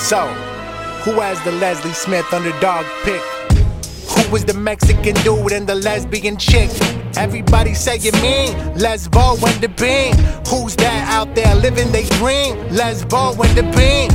So, who has the Leslie Smith underdog pick? Who was the Mexican dude and the lesbian chick? Everybody saying me, Lesbo and the Bean. Who's that out there living they dream? Lesbo and the Bean.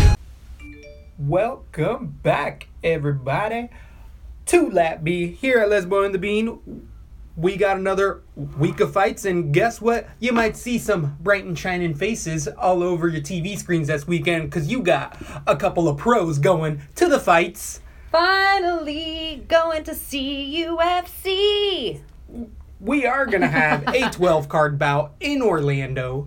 Welcome back, everybody, to Lap B here at Lesbo and the Bean. We got another week of fights, and guess what? You might see some bright and shining faces all over your TV screens this weekend because you got a couple of pros going to the fights. Finally going to see UFC. We are going to have a 12-card bout in Orlando.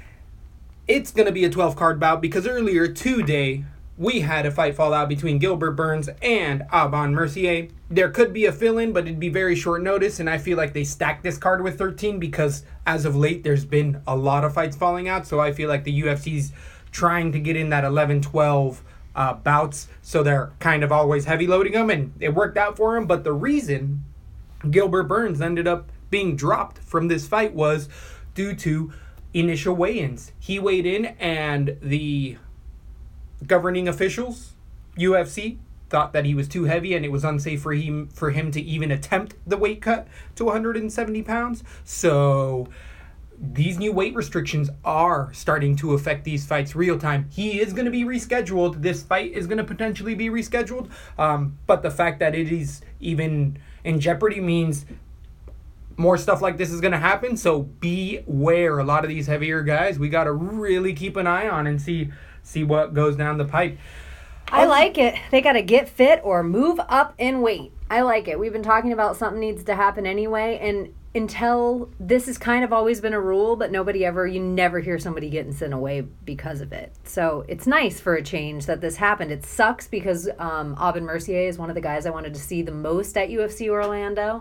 It's going to be a 12-card bout because earlier today, we had a fight fall out between Gilbert Burns and Aubin Mercier. There could be a fill-in, but it'd be very short notice, and I feel like they stacked this card with 13 because as of late, there's been a lot of fights falling out, so I feel like the UFC's trying to get in that 11-12 bouts, so they're kind of always heavy-loading them, and it worked out for him, but the reason Gilbert Burns ended up being dropped from this fight was due to initial weigh-ins. He weighed in, and the governing officials, UFC, thought that he was too heavy and it was unsafe for him to even attempt the weight cut to 170 pounds. So these new weight restrictions are starting to affect these fights real time. He is going to be rescheduled. This fight is going to potentially be rescheduled. But the fact that it is even in jeopardy means more stuff like this is going to happen. So beware. A lot of these heavier guys, we got to really keep an eye on and see what goes down the pipe. I like it. They got to get fit or move up in weight. I like it. We've been talking about something needs to happen anyway, and until this has kind of always been a rule, but you never hear somebody getting sent away because of it. So it's nice for a change that this happened. It sucks because Aubin Mercier is one of the guys I wanted to see the most at UFC Orlando.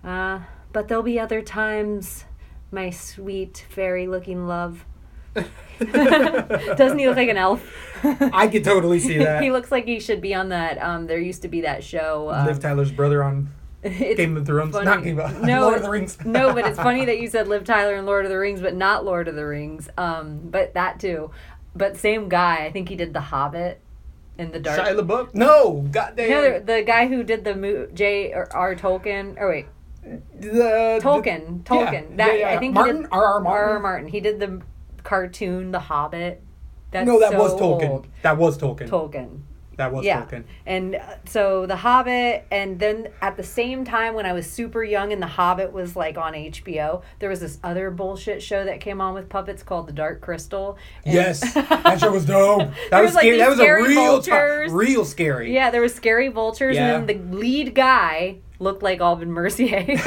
But there'll be other times, my sweet fairy-looking love. Doesn't he look like an elf? I could totally see that. He looks like he should be on that. There used to be that show. Liv Tyler's brother on Game of Thrones. Funny. Not Game of No, Lord of the Rings. No, but it's funny that you said Liv Tyler and Lord of the Rings, but not Lord of the Rings. But that too. But same guy. I think he did The Hobbit in the dark. Shia LaBeouf? No, goddamn. No, the guy who did the J.R.R. Tolkien. Or wait. Tolkien. Yeah. I think Martin? he did R.R. Martin? R.R. Martin. He did the cartoon The Hobbit. That's no, that so was Tolkien. old. That was Tolkien. That was Tolkien. And so The Hobbit, and then at the same time when I was super young and The Hobbit was like on HBO, there was this other bullshit show that came on with puppets called The Dark Crystal. Yes, that show was dope. That was scary. That was a real scary. Yeah, there was scary vultures, and then the lead guy looked like Aubin Mercier. Oh,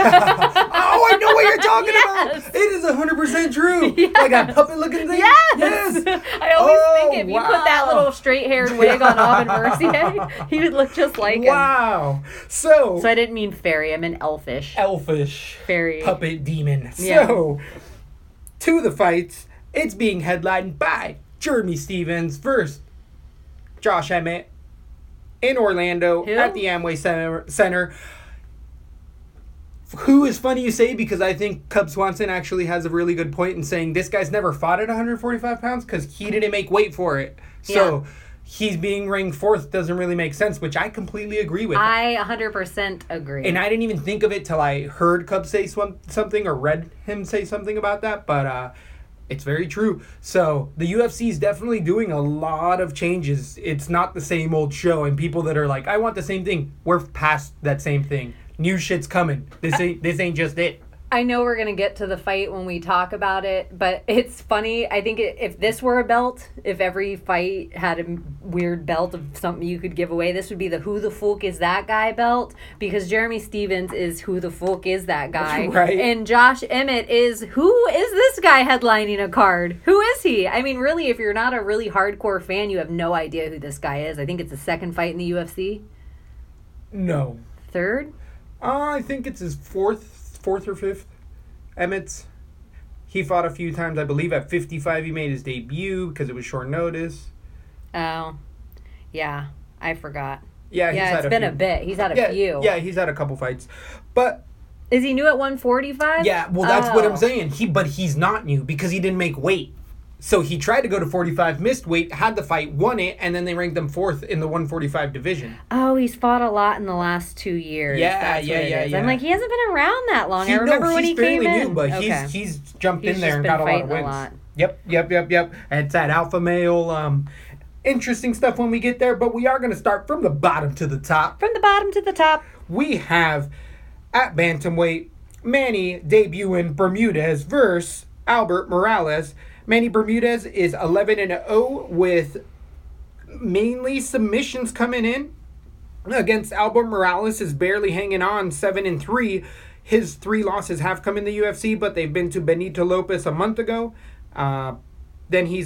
I know what you're talking Yes. about. It is 100% true. Yes. Like a puppet-looking thing. Yes. I always think if you put that little straight-haired wig on Aubin Mercier, he would look just like him. Wow. So I didn't mean fairy. I meant elfish. Fairy. Puppet demon. Yeah. So, to the fights, it's being headlined by Jeremy Stephens versus Josh Emmett in Orlando at the Amway Center. Who is funny you say, because I think Cub Swanson actually has a really good point in saying this guy's never fought at 145 pounds because he didn't make weight for it. So he's being ranked fourth doesn't really make sense, which I completely agree with. I 100% agree. And I didn't even think of it till I heard Cub say something or read him say something about that, but it's very true. So the UFC is definitely doing a lot of changes. It's not the same old show, and people that are like, I want the same thing, we're past that same thing. New shit's coming. This ain't just it. I know we're going to get to the fight when we talk about it, but it's funny. I think if this were a belt, if every fight had a weird belt of something you could give away, this would be the who the fuck is that guy belt, because Jeremy Stephens is who the fuck is that guy. Right. And Josh Emmett is who is this guy headlining a card? Who is he? I mean, really, if you're not a really hardcore fan, you have no idea who this guy is. I think it's the second fight in the UFC. No. Third? I think it's his fourth or fifth. Emmett's. He fought a few times, I believe. At 55, he made his debut because it was short notice. Oh, yeah. I forgot. Yeah, it's been a bit. He's had a few. Yeah, he's had a couple fights. But is he new at 145? Yeah, well, that's what I'm saying. But he's not new because he didn't make weight. So he tried to go to 45, missed weight, had the fight, won it, and then they ranked him 4th in the 145 division. Oh, he's fought a lot in the last 2 years. Yeah, That's yeah, what it yeah, is. yeah. I'm like, he hasn't been around that long. I remember when he came in. New, but Okay. he's jumped He's in there just and been got a lot of fighting a wins. lot. Yep. And it's that alpha male. Interesting stuff when we get there, but we are going to start from the bottom to the top. From the bottom to the top. We have at bantamweight Manny debuting Bermudez versus Albert Morales. Manny Bermudez is 11-0 with mainly submissions coming in. Against Albert Morales is barely hanging on, 7-3. His 3 losses have come in the UFC, but they've been to Benito Lopez a month ago. Then he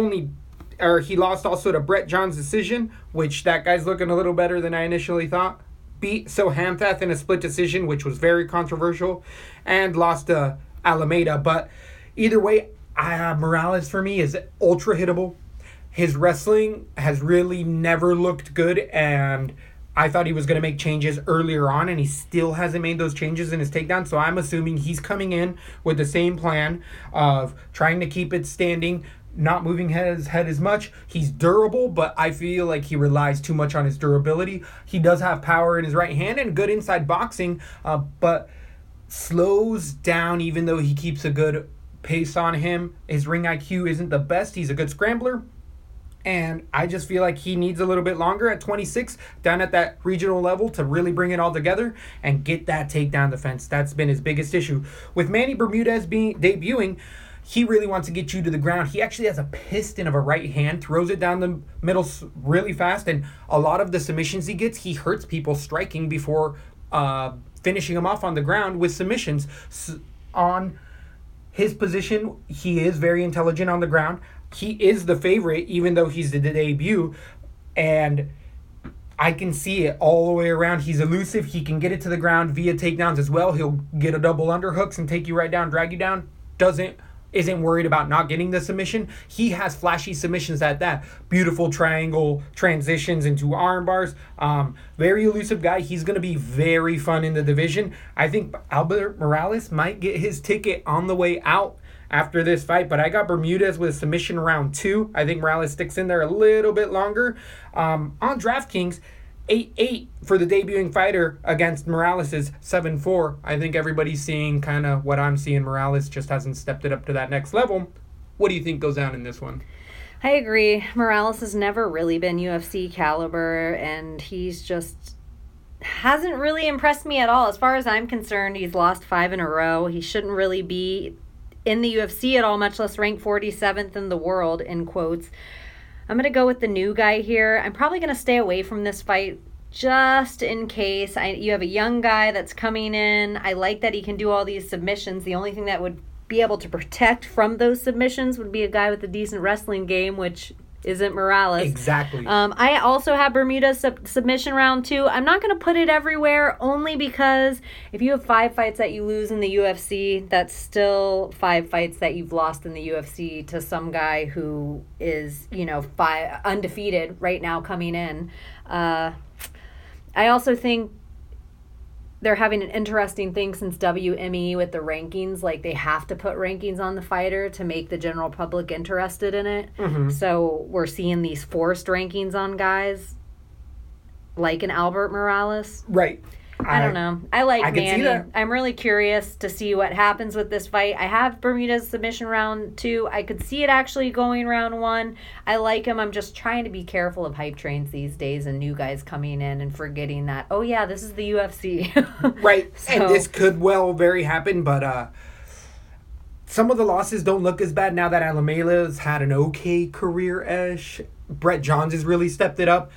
lost also to Brett John's decision, which that guy's looking a little better than I initially thought. Beat Sohamthath in a split decision, which was very controversial, and lost to Alameda. But either way, Morales for me is ultra hittable. His wrestling has really never looked good, and I thought he was going to make changes earlier on, and he still hasn't made those changes in his takedown. So I'm assuming he's coming in with the same plan of trying to keep it standing, not moving his head as much. He's durable, but I feel like he relies too much on his durability. He does have power in his right hand and good inside boxing, but slows down even though he keeps a good pace on him. His ring IQ isn't the best. He's a good scrambler. And I just feel like he needs a little bit longer at 26, down at that regional level, to really bring it all together and get that takedown defense. That's been his biggest issue. With Manny Bermudez debuting, he really wants to get you to the ground. He actually has a piston of a right hand, throws it down the middle really fast, and a lot of the submissions he gets, he hurts people striking before finishing them off on the ground with submissions. On his position, he is very intelligent on the ground. He is the favorite, even though he's the debut, and I can see it all the way around. He's elusive. He can get it to the ground via takedowns as well. He'll get a double underhooks and take you right down, drag you down. Isn't worried about not getting the submission. He has flashy submissions at that. Beautiful triangle transitions into arm bars. Very elusive guy. He's going to be very fun in the division. I think Albert Morales might get his ticket on the way out after this fight, but I got Bermudez with submission round 2. I think Morales sticks in there a little bit longer. On DraftKings, 8-8 for the debuting fighter against Morales' 7-4. I think everybody's seeing kind of what I'm seeing. Morales just hasn't stepped it up to that next level. What do you think goes down in this one? I agree. Morales has never really been UFC caliber, and he's just hasn't really impressed me at all. As far as I'm concerned, he's lost 5 in a row. He shouldn't really be in the UFC at all, much less ranked 47th in the world, in quotes. I'm going to go with the new guy here. I'm probably going to stay away from this fight just in case. You have a young guy that's coming in. I like that he can do all these submissions. The only thing that would be able to protect from those submissions would be a guy with a decent wrestling game, which isn't Morales. Exactly. I also have Bermuda's submission round 2. I'm not going to put it everywhere, only because if you have 5 fights that you lose in the UFC, that's still 5 fights that you've lost in the UFC to some guy who is, undefeated right now coming in. I also think they're having an interesting thing since WME with the rankings. Like, they have to put rankings on the fighter to make the general public interested in it. Mm-hmm. So we're seeing these forced rankings on guys like an Albert Morales. Right. I don't know. I like Manny. I'm really curious to see what happens with this fight. I have Bermuda's submission round 2. I could see it actually going round 1. I like him. I'm just trying to be careful of hype trains these days and new guys coming in and forgetting that, oh yeah, this is the UFC. Right. So, and this could well very happen, but some of the losses don't look as bad now that Alameda's had an okay career-ish. Brett Johns has really stepped it up.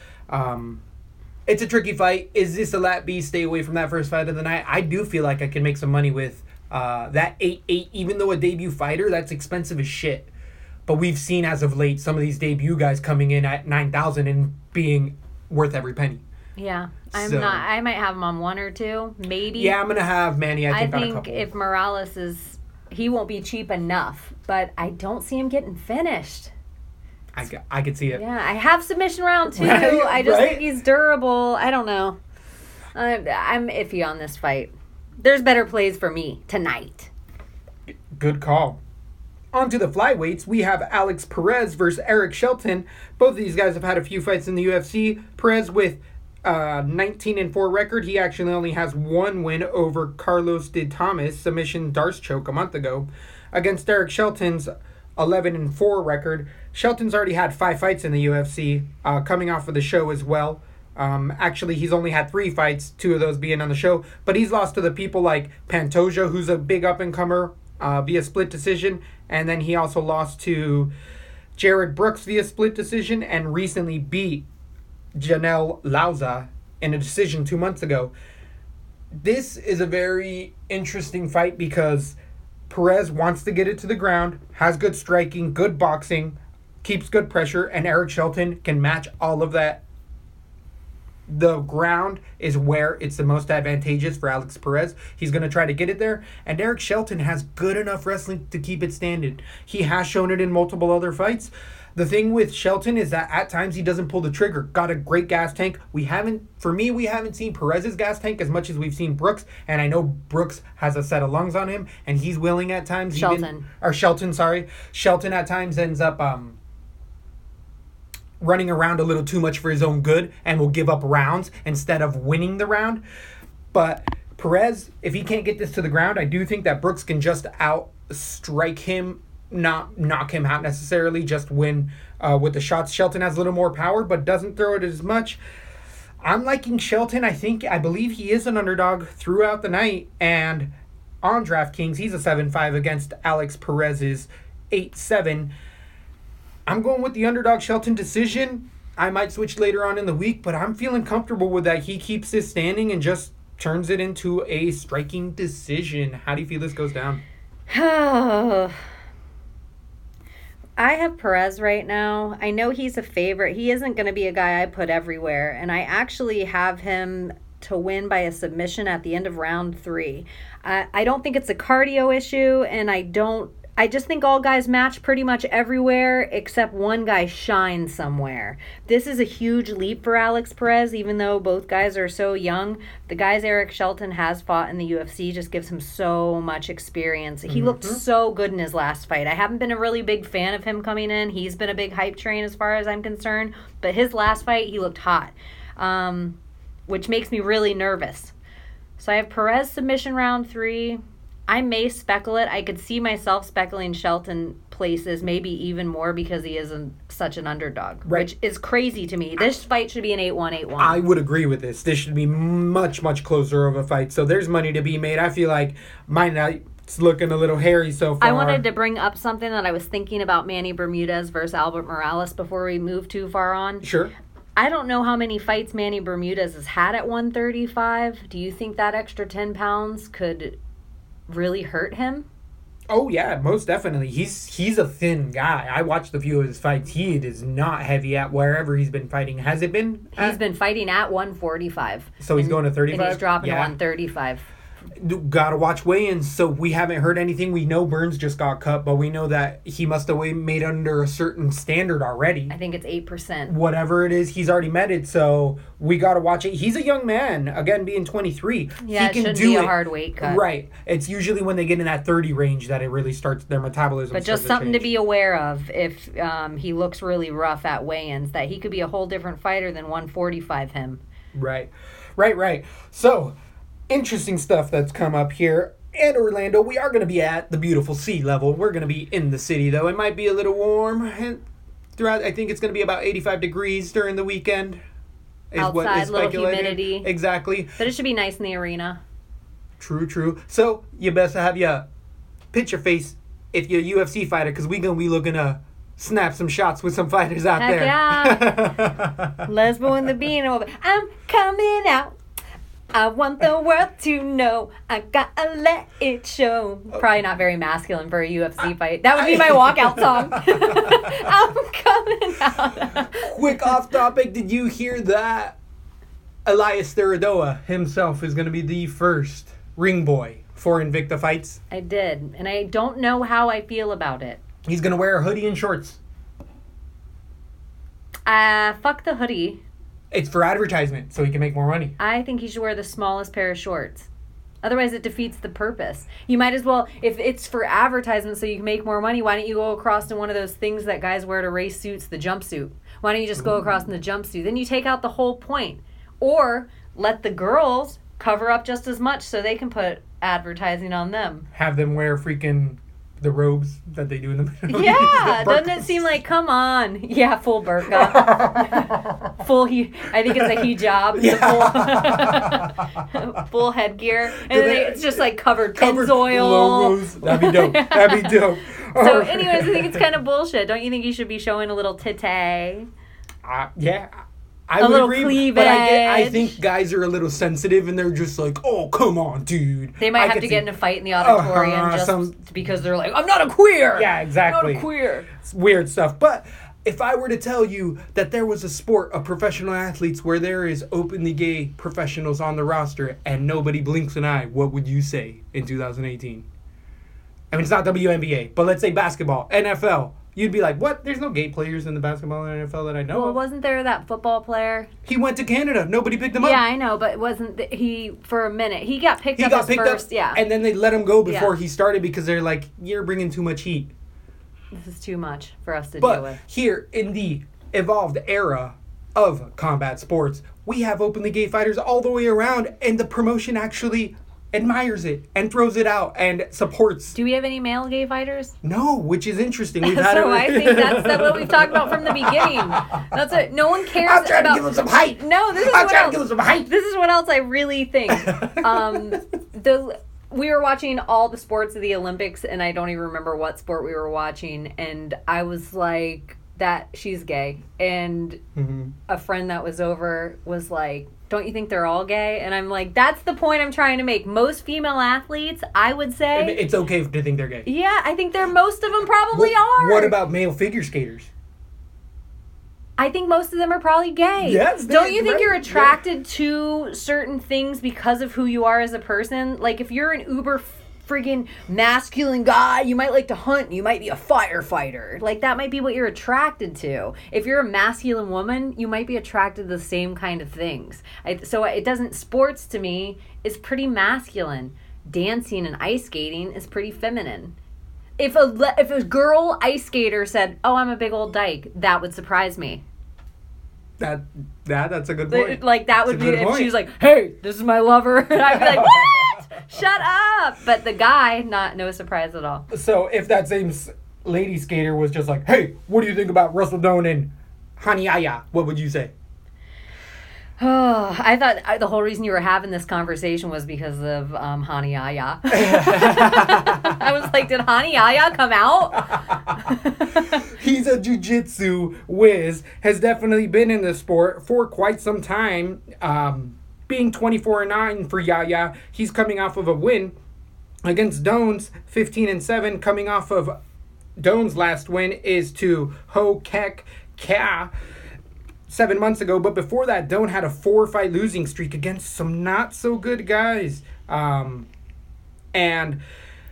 It's a tricky fight. Is this a lat B? Stay away from that first fight of the night. I do feel like I can make some money with that 8-8, even though a debut fighter, that's expensive as shit. But we've seen as of late some of these debut guys coming in at 9,000 and being worth every penny. Yeah. I might have him on 1 or 2, maybe. Yeah, I'm going to have Manny, I think, on a couple. If Morales he won't be cheap enough, but I don't see him getting finished. I could see it. Yeah, I have submission round 2. Right? I just think he's durable. I don't know. I'm iffy on this fight. There's better plays for me tonight. Good call. On to the flyweights, we have Alex Perez versus Eric Shelton. Both of these guys have had a few fights in the UFC. Perez with 19-4 record. He actually only has one win over Carlos de Thomas, submission Darce choke a month ago. Against Eric Shelton's 11-4 record. Shelton's already had 5 fights in the UFC, coming off of the show as well. Actually, he's only had 3 fights, 2 of those being on the show. But he's lost to the people like Pantoja, who's a big up-and-comer, via split decision. And then he also lost to Jared Brooks via split decision and recently beat Janelle Lauza in a decision 2 months ago. This is a very interesting fight because Perez wants to get it to the ground, has good striking, good boxing, keeps good pressure, and Eric Shelton can match all of that. The ground is where it's the most advantageous for Alex Perez. He's going to try to get it there, and Eric Shelton has good enough wrestling to keep it standing. He has shown it in multiple other fights. The thing with Shelton is that at times he doesn't pull the trigger. Got a great gas tank. We haven't seen Perez's gas tank as much as we've seen Brooks, and I know Brooks has a set of lungs on him, and he's willing at times. Shelton at times ends up running around a little too much for his own good and will give up rounds instead of winning the round. But Perez, if he can't get this to the ground, I do think that Brooks can just outstrike him, not knock him out necessarily, just win with the shots. Shelton has a little more power, but doesn't throw it as much. I'm liking Shelton. I believe he is an underdog throughout the night. And on DraftKings, he's a 7-5 against Alex Perez's 8-7. I'm going with the underdog Shelton decision. I might switch later on in the week, but I'm feeling comfortable with that. He keeps this standing and just turns it into a striking decision. How do you feel this goes down? I have Perez right now. I know he's a favorite. He isn't going to be a guy I put everywhere, and I actually have him to win by a submission at the end of round 3. I don't think it's a cardio issue, and I just think all guys match pretty much everywhere except one guy shines somewhere. This is a huge leap for Alex Perez, even though both guys are so young. The guys Eric Shelton has fought in the UFC just gives him so much experience. He looked so good in his last fight. I haven't been a really big fan of him coming in. He's been a big hype train as far as I'm concerned. But his last fight, he looked hot, which makes me really nervous. So I have Perez submission round 3. I may speculate. I could see myself speculating Shelton places, maybe even more because he isn't such an underdog, right, which is crazy to me. This fight should be an 8-1, 8-1. I would agree with this. This should be much, much closer of a fight. So there's money to be made. I feel like my night's looking a little hairy so far. I wanted to bring up something that I was thinking about Manny Bermudez versus Albert Morales before we move too far on. Sure. I don't know how many fights Manny Bermudez has had at 135. Do you think that extra 10 pounds could really hurt him? Oh yeah, most definitely. He's a thin guy. I watched a few of his fights. He is not heavy at wherever he's been fighting. Has it been? He's been fighting at 145. So he's going to 35? And he's dropping to 135. Gotta watch weigh-ins. So we haven't heard anything. We know Burns just got cut, but we know that he must have made under a certain standard already. I think it's 8%. Whatever it is, he's already met it. So we gotta watch it. He's a young man, again being 23. Yeah, it shouldn't be a hard weight cut. Right. It's usually when they get in that 30 range that it really starts their metabolism. But just something to be aware of if he looks really rough at weigh-ins, that he could be a whole different fighter than 145 him. Right. So, interesting stuff that's come up here. In Orlando, we are going to be at the beautiful sea level. We're going to be in the city, though. It might be a little warm throughout. I think it's going to be about 85 degrees during the weekend. Outside, little humidity. Exactly. But it should be nice in the arena. True. So, you best have your picture face if you're a UFC fighter, because we're going to be looking to snap some shots with some fighters out there. Yeah. Lesbo and the Beano. I'm coming out. I want the world to know. I gotta let it show. Probably not very masculine for a UFC fight. That would be my walkout song. I'm coming out. Quick off topic. Did you hear that? Elias Theodorou himself is going to be the first ring boy for Invicta Fights. I did. And I don't know how I feel about it. He's going to wear a hoodie and shorts. Fuck the hoodie. It's for advertisement, so he can make more money. I think he should wear the smallest pair of shorts. Otherwise, it defeats the purpose. You might as well, if it's for advertisement so you can make more money, why don't you go across in one of those things that guys wear to race suits, the jumpsuit? Why don't you just go across in the jumpsuit? Then you take out the whole point. Or let the girls cover up just as much so they can put advertising on them. Have them wear freaking the robes that they do in the middle. Yeah, doesn't it seem like, come on. Yeah, full burqa. I think it's a hijab. Yeah. Full headgear. And then it's just like covered Pennzoil. Logos. That'd be dope. That'd be dope. So anyways, I think it's kind of bullshit. Don't you think you should be showing a little titty? Yeah. I A would little agree, cleavage. but I think guys are a little sensitive and they're just like, oh, come on, dude. They might have to get in a fight in the auditorium because they're like, I'm not a queer. Yeah, exactly. I'm not a queer. It's weird stuff. But if I were to tell you that there was a sport of professional athletes where there is openly gay professionals on the roster and nobody blinks an eye, what would you say in 2018? I mean, it's not WNBA, but let's say basketball, NFL. You'd be like, what? There's no gay players in the basketball and NFL that I know Well, of. wasn't there that football player? He went to Canada. Nobody picked him up. Yeah, I know, but wasn't he for a minute? He got picked up first. Yeah. And then they let him go before he started because they're like, you're bringing too much heat. This is too much for us to deal with. But here in the evolved era of combat sports, we have openly gay fighters all the way around, and the promotion actually admires it and throws it out and supports. Do we have any male gay fighters? No, which is interesting. We've So I think that's what we've talked about from the beginning. That's it. No one cares I'm trying about. to give him some height. No, this is I'm what trying else. to give him some height. This is what else I really think. We were watching all the sports of the Olympics, and I don't even remember what sport we were watching, and I was like, that she's gay. And a friend that was over was like, don't you think they're all gay? And I'm like, that's the point I'm trying to make. Most female athletes, I would say. It's okay to think they're gay. Yeah, I think most of them probably are. What about male figure skaters? I think most of them are probably gay. Yes, Don't you think right, you're attracted to certain things because of who you are as a person? Like, if you're an uber friggin' masculine guy, you might like to hunt, you might be a firefighter. Like, that might be what you're attracted to. If you're a masculine woman, you might be attracted to the same kind of things. Sports to me is pretty masculine. Dancing and ice skating is pretty feminine. If a girl ice skater said, oh, I'm a big old dyke, that would surprise me. That's a good point. Like, that would be if she was like, hey, this is my lover. And I'd be like, what? Shut up. But the guy, no surprise at all. So if that same lady skater was just like, hey, what do you think about Russell Doan and Haniaya? What would you say? Oh, I thought the whole reason you were having this conversation was because of Haniaya. I was like, did Haniaya come out? He's a jiu-jitsu whiz, has definitely been in the sport for quite some time. Being 24-9 for Yaya, he's coming off of a win against Doan's 15-7. Coming off of Doan's last win is to Ho Kek Kya 7 months ago, but before that, Doan had a 4-fight losing streak against some not so good guys. And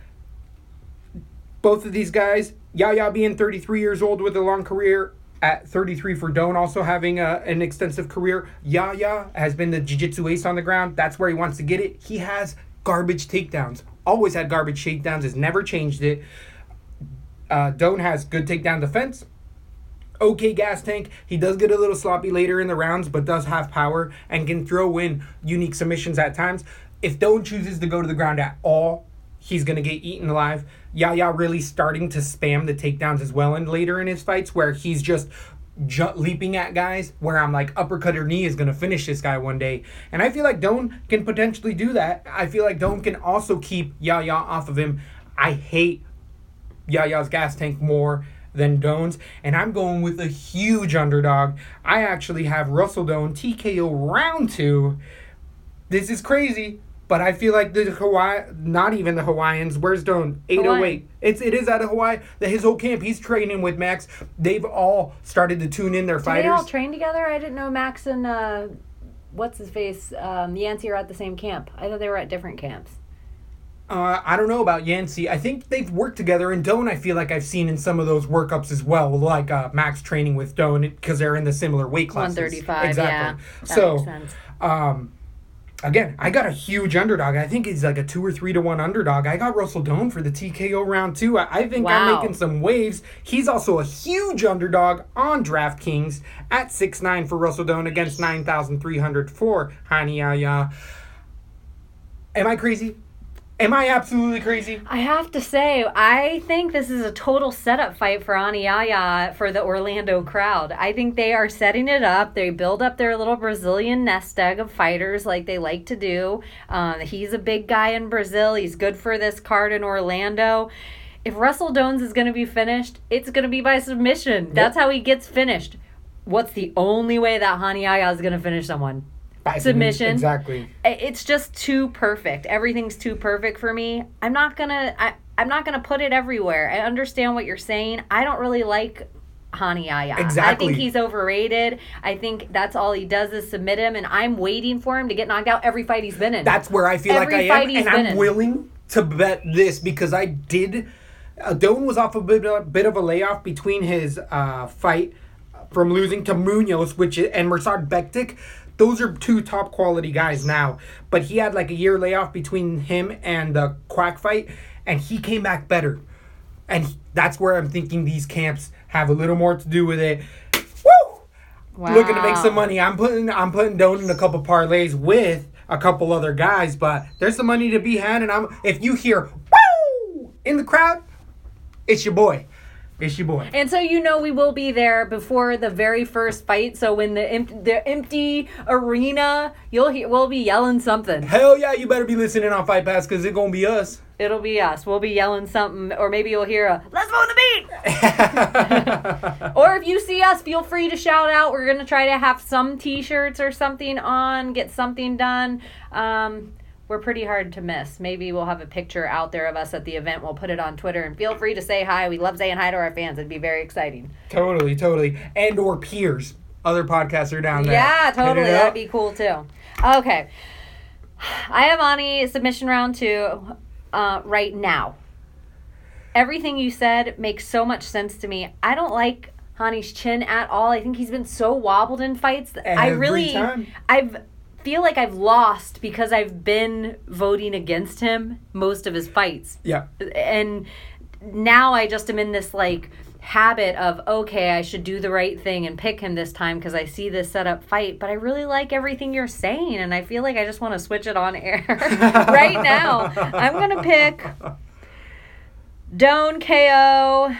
both of these guys, Yaya being 33 years old with a long career, at 33 for Doan also having an extensive career. Yaya has been the jiu-jitsu ace on the ground. That's where he wants to get it. He has garbage takedowns. Always had garbage takedowns, has never changed it. Doan has good takedown defense. Okay gas tank. He does get a little sloppy later in the rounds, but does have power and can throw in unique submissions at times. If Doan chooses to go to the ground at all, he's going to get eaten alive. Yaya really starting to spam the takedowns as well and later in his fights where he's just leaping at guys where I'm like, uppercut or knee is going to finish this guy one day. And I feel like Doan can potentially do that. I feel like Doan can also keep Yaya off of him. I hate Yaya's gas tank more than Doan's, and I'm going with a huge underdog. I actually have Russell Doan TKO round 2. This is crazy, but I feel like not even the Hawaiians. Where's Doan? 808. It is out of Hawaii. His whole camp, he's training with Max. They've all started to tune in their fighters. They all train together? I didn't know Max and what's his face, Yancey are at the same camp. I thought they were at different camps. I don't know about Yancey. I think they've worked together, and Doan I feel like I've seen in some of those workups as well, like Max training with Doan because they're in the similar weight classes. 135, exactly. yeah. That makes sense. Again, I got a huge underdog. I think he's like a 2 or 3 to 1 underdog. I got Russell Doan for the TKO round 2. I think I'm Wow. making some waves. He's also a huge underdog on DraftKings at 6-9 for Russell Doan against 9,300 for Hani Yahya. Am I crazy? Am I absolutely crazy? I have to say, I think this is a total setup fight for Aniaya for the Orlando crowd. I think they are setting it up. They build up their little Brazilian nest egg of fighters like they like to do. He's a big guy in Brazil. He's good for this card in Orlando. If Russell Doan is going to be finished, it's going to be by submission. That's how he gets finished. What's the only way that Aniaya is going to finish someone? By Submission. Exactly. It's just too perfect. Everything's too perfect for me. I'm not gonna put it everywhere. I understand what you're saying. I don't really like Hani Yahya. Exactly. I think he's overrated. I think that's all he does is submit him, and I'm waiting for him to get knocked out every fight he's been in. That's where I feel Every like I fight am, he's and been I'm in. willing to bet this because I did. Doan was off a bit of a layoff between his fight from losing to Munoz, and Mirsad Bektik. Those are 2 top quality guys now. But he had like a year layoff between him and the Quack fight, and he came back better. And that's where I'm thinking these camps have a little more to do with it. Woo! Wow. Looking to make some money. I'm putting Doan in a couple parlays with a couple other guys, but there's some money to be had. And if you hear woo in the crowd, it's your boy. It's your boy. And so we will be there before the very first fight. So when the empty arena, we'll be yelling something. Hell yeah, you better be listening on Fight Pass because it's gonna be us. It'll be us. We'll be yelling something, or maybe you'll hear a "Let's move the beat." Or if you see us, feel free to shout out. We're gonna try to have some T-shirts or something on, get something done. We're pretty hard to miss. Maybe we'll have a picture out there of us at the event. We'll put it on Twitter, and feel free to say hi. We love saying hi to our fans. It'd be very exciting. Totally. And or peers. Other podcasts are down there. Yeah, totally. Hit it up. That'd be cool too. Okay. I have Ani submission round 2 right now. Everything you said makes so much sense to me. I don't like Hani's chin at all. I think he's been so wobbled in fights. Every time. Feel like I've lost because I've been voting against him most of his fights. Yeah. And now I just am in this like habit of, okay, I should do the right thing and pick him this time because I see this setup fight, but I really like everything you're saying and I feel like I just want to switch it on air right now. I'm going to pick Doan KO.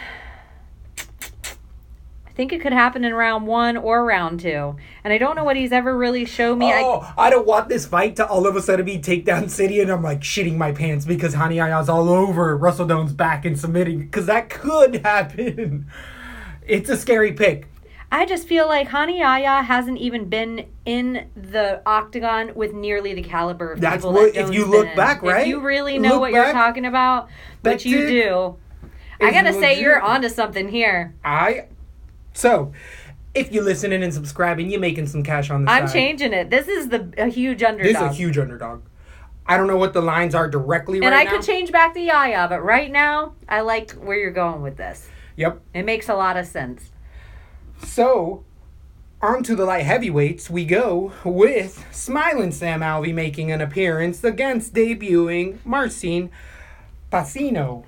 I think it could happen in round 1 or round 2. And I don't know what he's ever really shown me. I don't want this fight to all of a sudden be takedown city and I'm like shitting my pants because Hani Yahya's all over Russell Doan's back and submitting because that could happen. It's a scary pick. I just feel like Hani Yahya hasn't even been in the octagon with nearly the caliber of That's people what, that if Doan's you been look in. back, right? If you really know Look what you're back, talking about, which you Bektik do, I is gotta say legit. you're onto something here. So, if you're listening and subscribing, you're making some cash on the I'm side. changing it. This is a huge underdog. This is a huge underdog. I don't know what the lines are directly and right I now. could change back to Yahya, but right now, I like where you're going with this. Yep. It makes a lot of sense. So, on to the light heavyweights we go with Smiling Sam Alvey making an appearance against debuting Marcin Pacino.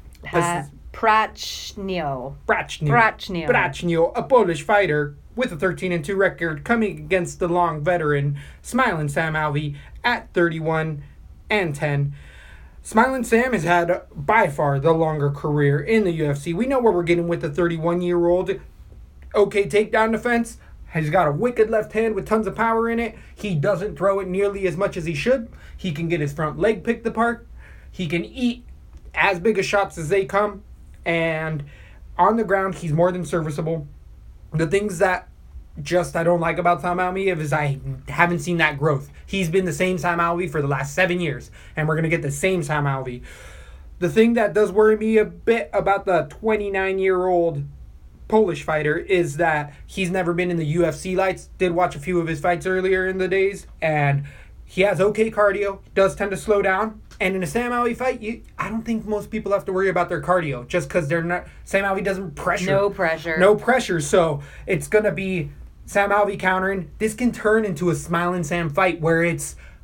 Prachnio. Brachnio, a Polish fighter with a 13-2 record, coming against the long veteran Smiling Sam Alvey at 31-10. Smiling Sam has had by far the longer career in the UFC. We know where we're getting with the 31-year-old. Okay, takedown defense. He's got a wicked left hand with tons of power in it. He doesn't throw it nearly as much as he should. He can get his front leg picked apart. He can eat as big of shots as they come. And on the ground, he's more than serviceable. The things that I don't like about Sam Alvey is I haven't seen that growth. He's been the same Sam Alvey for the last 7 years. And we're going to get the same Sam Alvey. The thing that does worry me a bit about the 29-year-old Polish fighter is that he's never been in the UFC lights. Did watch a few of his fights earlier in the days. And he has okay cardio. Does tend to slow down. And in a Sam Alvey fight, I don't think most people have to worry about their cardio just because they're not. Sam Alvey doesn't pressure. No pressure. No pressure. So it's going to be Sam Alvey countering. This can turn into a Smiling Sam fight where it's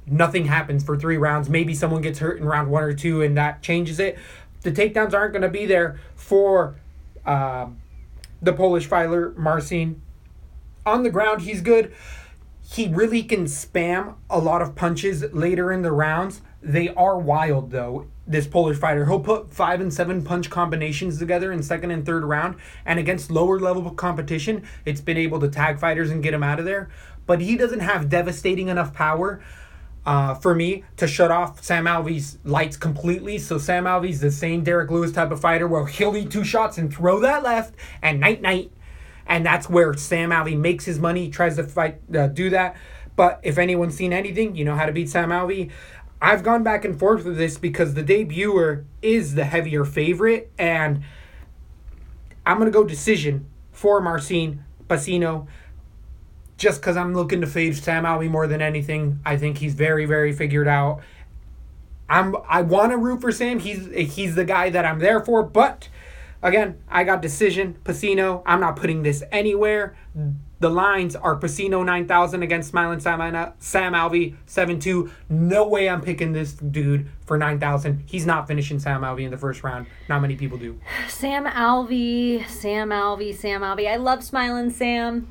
nothing happens for 3 rounds. Maybe someone gets hurt in round 1 or 2 and that changes it. The takedowns aren't going to be there for the Polish fighter, Marcin. On the ground, he's good. He really can spam a lot of punches later in the rounds. They are wild, though, this Polish fighter. He'll put 5 and 7 punch combinations together in second and third round. And against lower level competition, it's been able to tag fighters and get him out of there. But he doesn't have devastating enough power for me to shut off Sam Alvey's lights completely. So Sam Alvey's the same Derek Lewis type of fighter where he'll eat 2 shots and throw that left and night. And that's where Sam Alvey makes his money. He tries to do that. But if anyone's seen anything, you know how to beat Sam Alvey. I've gone back and forth with this because the debuter is the heavier favorite. And I'm going to go decision for Marcin Pacino. Just because I'm looking to fade Sam Alvey more than anything. I think he's very, very figured out. I want to root for Sam. He's the guy that I'm there for. But, again, I got decision. Pacino. I'm not putting this anywhere. The lines are Pacino 9,000 against Smiling Sam Alvey 7-2. No way I'm picking this dude for 9,000. He's not finishing Sam Alvey in the first round. Not many people do. Sam Alvey. I love Smiling Sam.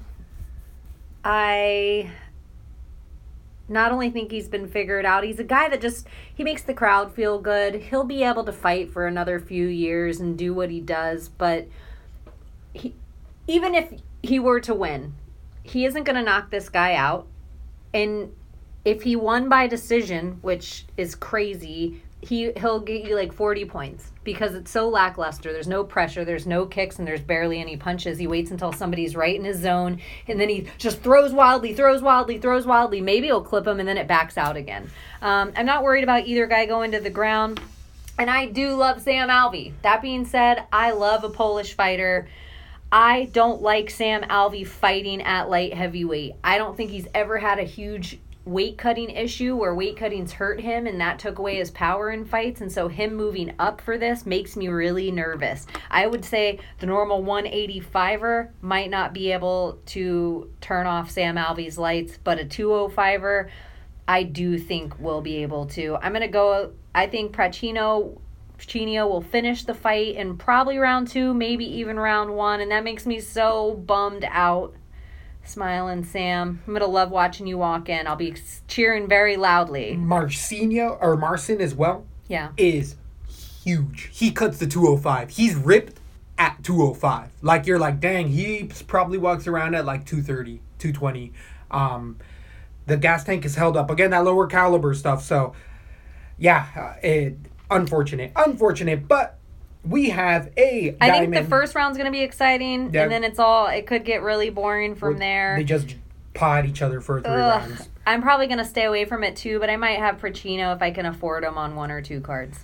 I not only think he's been figured out, he's a guy that he makes the crowd feel good. He'll be able to fight for another few years and do what he does, but even if he were to win, he isn't going to knock this guy out. And if he won by decision, which is crazy, he'll get you like 40 points because it's so lackluster. There's no pressure, there's no kicks, and there's barely any punches. He waits until somebody's right in his zone, and then he just throws wildly. Maybe he'll clip him, and then it backs out again. I'm not worried about either guy going to the ground, and I do love Sam Alvey. That being said, I love a Polish fighter. I don't like Sam Alvey fighting at light heavyweight. I don't think he's ever had a huge weight cutting issue where weight cutting's hurt him and that took away his power in fights, and so him moving up for this makes me really nervous. I would say the normal 185er might not be able to turn off Sam Alvey's lights, but a 205er I do think will be able to. I think Pacino will finish the fight in probably round 2, maybe even round 1, and that makes me so bummed out. Smiling Sam, I'm gonna love watching you walk in. I'll be cheering very loudly. Marcin as well. Yeah, is huge. He cuts the 205. He's ripped at 205. Like you're like, dang, he probably walks around at like 230, 220. The gas tank is held up again. That lower caliber stuff. So yeah, unfortunate. But we have a I think the first round's going to be exciting, and then it could get really boring from there. They just pod each other for 3 rounds. I'm probably going to stay away from it too, but I might have Pacino if I can afford him on 1 or 2 cards.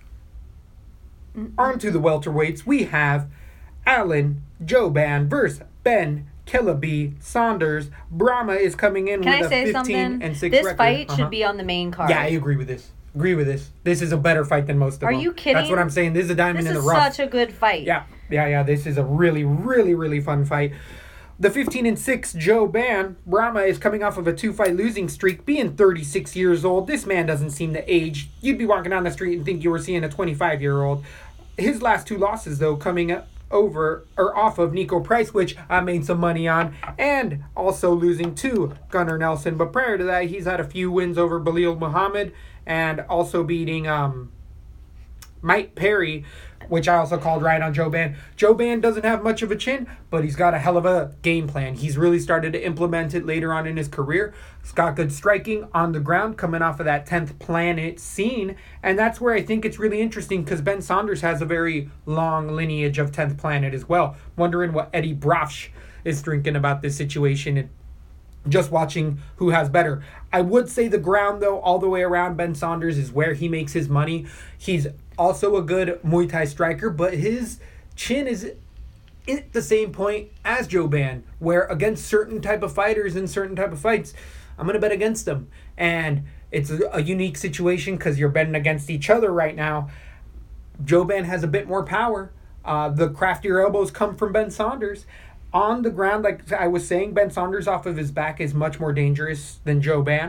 On to the welterweights. We have Alan Jouban versus Ben Killaby Saunders. Brahma is coming in with a 15 and 6 this record. Fight should be on the main card. Yeah, I agree with this. This is a better fight than most of them. Are you kidding? That's what I'm saying. This is a diamond in the rough. This is such a good fight. Yeah. This is a really, really, really fun fight. The 15 and 6 Jouban, Brahma is coming off of a 2-fight losing streak, being 36 years old. This man doesn't seem to age. You'd be walking down the street and think you were seeing a 25-year-old. His last 2 losses, though, coming off of Nico Price, which I made some money on, and also losing to Gunnar Nelson. But prior to that, he's had a few wins over Belal Muhammad, and also beating Mike Perry, which I also called right on Jouban. Jouban doesn't have much of a chin, but he's got a hell of a game plan. He's really started to implement it later on in his career. He's got good striking on the ground coming off of that 10th Planet scene. And that's where I think it's really interesting because Ben Saunders has a very long lineage of 10th Planet as well. Wondering what Eddie Brafsh is thinking about this situation and just watching who has better. I would say the ground, though, all the way around Ben Saunders is where he makes his money. He's also a good Muay Thai striker, but his chin is at the same point as Jouban, where against certain type of fighters in certain type of fights, I'm going to bet against them. And it's a unique situation because you're betting against each other right now. Jouban has a bit more power. The craftier elbows come from Ben Saunders. On the ground, like I was saying, Ben Saunders off of his back is much more dangerous than Jouban.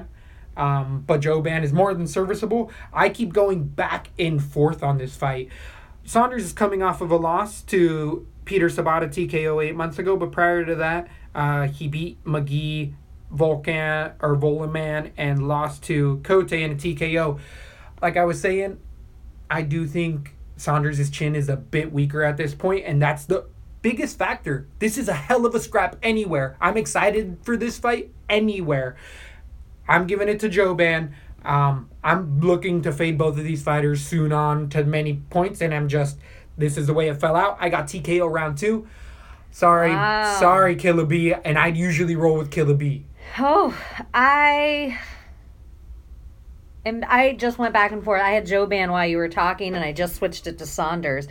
but Jouban is more than serviceable. I keep going back and forth on this fight. Saunders is coming off of a loss to Peter Sabata TKO 8 months ago, but prior to that, he beat McGee, Voliman, and lost to Cote in a TKO. Like I was saying, I do think Saunders' chin is a bit weaker at this point, and that's the biggest factor. This is a hell of a scrap anywhere. I'm excited for this fight anywhere. I'm giving it to Jouban. I'm looking to fade both of these fighters soon on to many points, and this is the way it fell out. I got TKO round 2. Sorry, Killer B, and I'd usually roll with Killer B. Oh, I just went back and forth. I had Jouban while you were talking, and I just switched it to Saunders.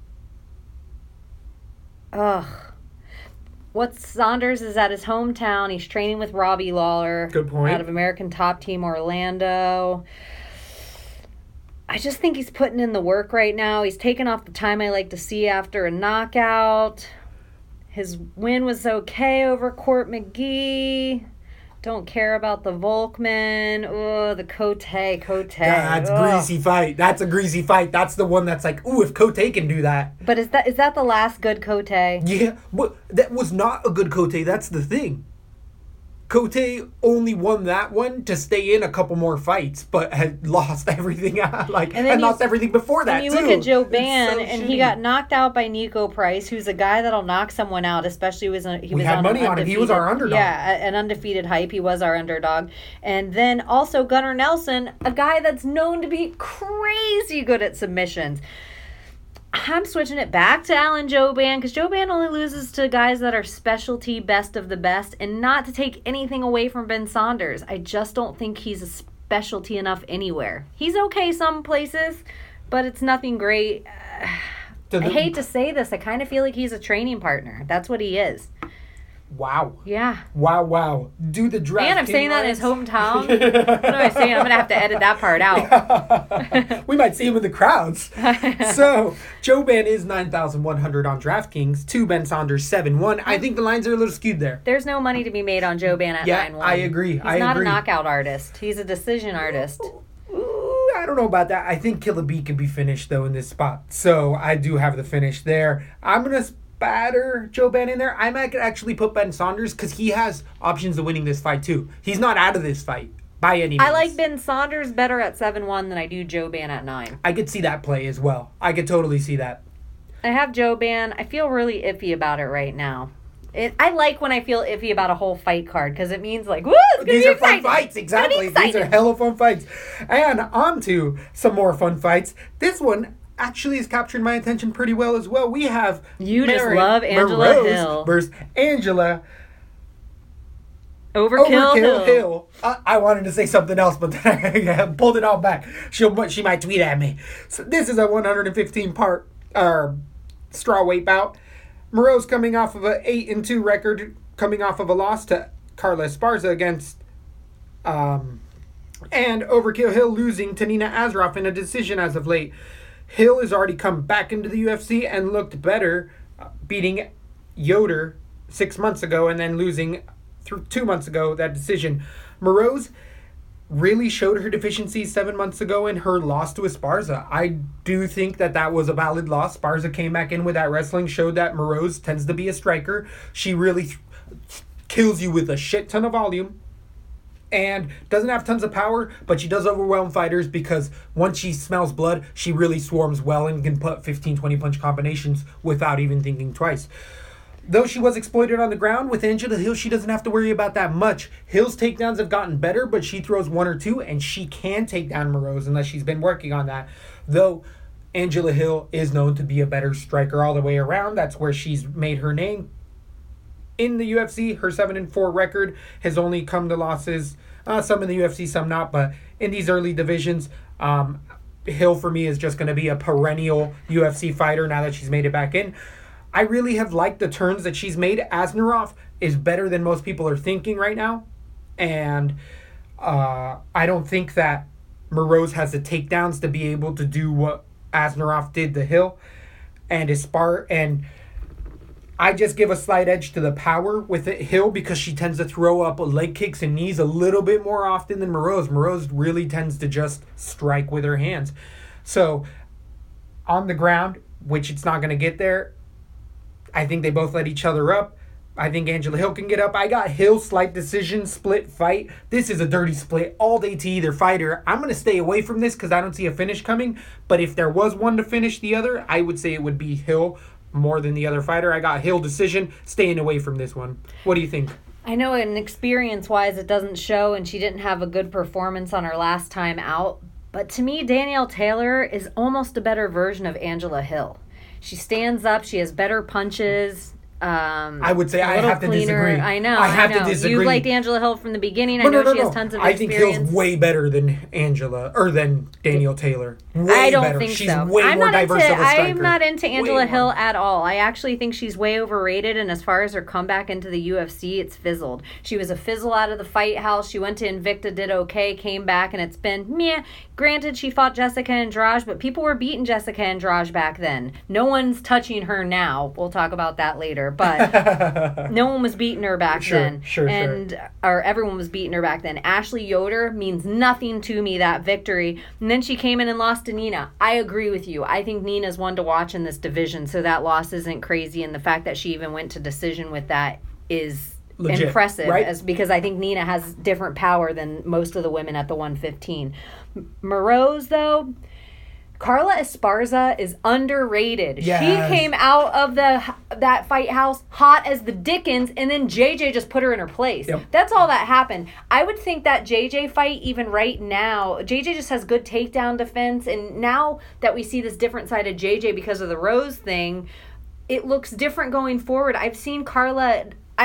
Ugh. Saunders is at his hometown. He's training with Robbie Lawler. Good point. Out of American Top Team Orlando. I just think he's putting in the work right now. He's taking off the time I like to see after a knockout. His win was okay over Court McGee. Don't care about the Volkman. Oh, the Cote. That's a greasy fight. That's a greasy fight. That's the one that's like, ooh, if Cote can do that. But is that the last good Cote? Yeah, but that was not a good Cote. That's the thing. Cote only won that one to stay in a couple more fights, but had lost everything. Lost everything before that. And you too. look at Jouban, So and shitty. he got knocked out by Nico Price, who's a guy that'll knock someone out. Especially We had money on him. He was our underdog. Yeah, an undefeated hype. He was our underdog. And then also Gunnar Nelson, a guy that's known to be crazy good at submissions. I'm switching it back to Alan Jouban because Jouban only loses to guys that are specialty best of the best, and not to take anything away from Ben Saunders. I just don't think he's a specialty enough anywhere. He's okay some places, but it's nothing great. I hate to say this. I kind of feel like he's a training partner. That's what he is. Wow. Yeah. Wow. Do the draft. And I'm saying that in his hometown. What am I saying? I'm going to have to edit that part out. We might see him in the crowds. So, Jouban is 9,100 on DraftKings. 2 Ben Saunders 7-1. I think the lines are a little skewed there. There's no money to be made on Jouban at 9-1. I agree. He's not a knockout artist. He's a decision artist. Ooh, I don't know about that. I think Killer B can be finished, though, in this spot. So, I do have the finish there. I'm going to batter Jouban in there. I might actually put Ben Saunders because he has options of winning this fight too. He's not out of this fight by any means. I like Ben Saunders better at 7-1 than I do Jouban at 9. I could see that play as well. I could totally see that. I have Jouban. I feel really iffy about it right now. I like when I feel iffy about a whole fight card because it means like, woo, it's gonna These be are exciting. fun fights, exactly. These are hella fun fights. And on to some more fun fights. This one actually has captured my attention pretty well as well. We have just love Angela Moroz Hill versus Angela Overkill Hill. I wanted to say something else, but then I pulled it all back. She might tweet at me. So this is a 115-part strawweight bout. Moroz coming off of a 8-2 record, coming off of a loss to Carla Esparza against and Overkill Hill losing to Nina Azarov in a decision as of late. Hill has already come back into the UFC and looked better, beating Yoder 6 months ago and then losing 2 months ago that decision. Moroz really showed her deficiencies 7 months ago in her loss to Esparza. I do think that was a valid loss. Esparza came back in with that wrestling, showed that Moroz tends to be a striker. She really kills you with a shit ton of volume. And doesn't have tons of power, but she does overwhelm fighters because once she smells blood, she really swarms well and can put 15, 20 punch combinations without even thinking twice. Though she was exploited on the ground, with Angela Hill, she doesn't have to worry about that much. Hill's takedowns have gotten better, but she throws 1 or 2, and she can take down Moroz unless she's been working on that. Though Angela Hill is known to be a better striker all the way around. That's where she's made her name. In the UFC, her 7-4 record has only come to losses, some in the UFC, some not, but in these early divisions, Hill for me is just going to be a perennial UFC fighter now that she's made it back in. I really have liked the turns that she's made. Asnarov is better than most people are thinking right now, and I don't think that Moroz has the takedowns to be able to do what Asnarov did to Hill and I just give a slight edge to the power with it, Hill, because she tends to throw up leg kicks and knees a little bit more often than Moroz. Moroz really tends to just strike with her hands. So, on the ground, which it's not going to get there, I think they both let each other up. I think Angela Hill can get up. I got Hill, slight decision, split fight. This is a dirty split all day to either fighter. I'm going to stay away from this because I don't see a finish coming. But if there was one to finish the other, I would say it would be Hill more than the other fighter. I got Hill decision, staying away from this one. What do you think? I know in experience-wise it doesn't show, and she didn't have a good performance on her last time out. But to me, Danielle Taylor is almost a better version of Angela Hill. She stands up. She has better punches. I would say I have to disagree. I know. I have to disagree. You liked Angela Hill from the beginning. I know she has tons of experience. I think Hill's way better than Angela, or than Danielle Taylor. Way I don't better. think She's so. way more diverse of a striker. I'm not into Angela Hill at all. I actually think she's way overrated, and as far as her comeback into the UFC, it's fizzled. She was a fizzle out of the fight house. She went to Invicta, did okay, came back, and it's been meh. Granted, she fought Jessica Andrade, but people were beating Jessica Andrade back then. No one's touching her now. We'll talk about that later, but no one was beating her back then. Or everyone was beating her back then. Ashley Yoder means nothing to me, that victory. And then she came in and lost to Nina. I agree with you. I think Nina's one to watch in this division, so that loss isn't crazy. And the fact that she even went to decision with that is legit, impressive, right? Because I think Nina has different power than most of the women at the 115. Moroz, though, Carla Esparza is underrated. Yes. She came out of that fight house hot as the dickens, and then JJ just put her in her place. Yep. That's all that happened. I would think that JJ fight, even right now, JJ just has good takedown defense, and now that we see this different side of JJ because of the Rose thing, it looks different going forward. I've seen Carla...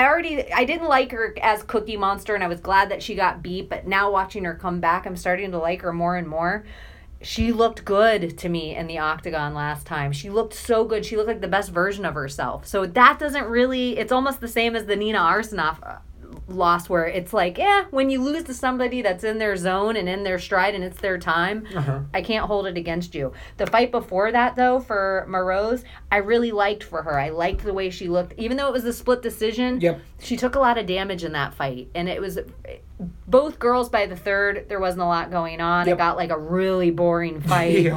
I didn't like her as Cookie Monster, and I was glad that she got beat, but now watching her come back, I'm starting to like her more and more. She looked good to me in the octagon last time. She looked so good. She looked like the best version of herself. So that doesn't really... It's almost the same as the Nina Arsenoff loss, where it's like, when you lose to somebody that's in their zone and in their stride and it's their time, I can't hold it against you. The fight before that, though, for Moroz, I really liked for her. I liked the way she looked. Even though it was a split decision, she took a lot of damage in that fight. And it was... Both girls by the third, there wasn't a lot going on. It got like a really boring fight.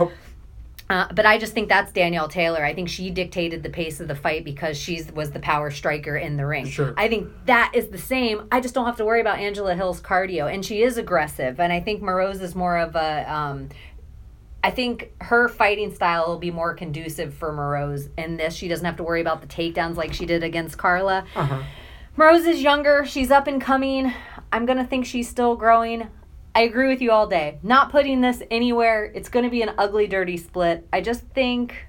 But I just think that's Danielle Taylor. I think she dictated the pace of the fight because she was the power striker in the ring. Sure. I think that is the same. I just don't have to worry about Angela Hill's cardio. And she is aggressive. And I think Moroz is more of a... I think her fighting style will be more conducive for Moroz in this. She doesn't have to worry about the takedowns like she did against Carla. Moroz is younger. She's up and coming. I'm going to think she's still growing. I agree with you all day. Not putting this anywhere. It's going to be an ugly, dirty split. I just think,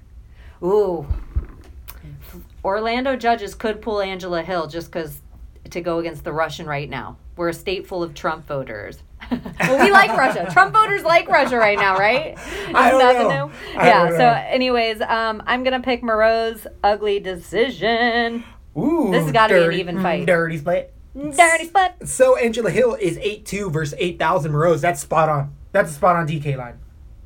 Orlando judges could pull Angela Hill just because to go against the Russian right now. We're a state full of Trump voters. Well, we like Russia. Trump voters like Russia right now, right? I don't know. So anyways, I'm going to pick Moroz ugly decision. Ooh, this has got to be an even fight. Dirty split. Dirty split. So Angela Hill is 8-2 versus 8,000 Moroz. That's spot on. That's a spot on DK line.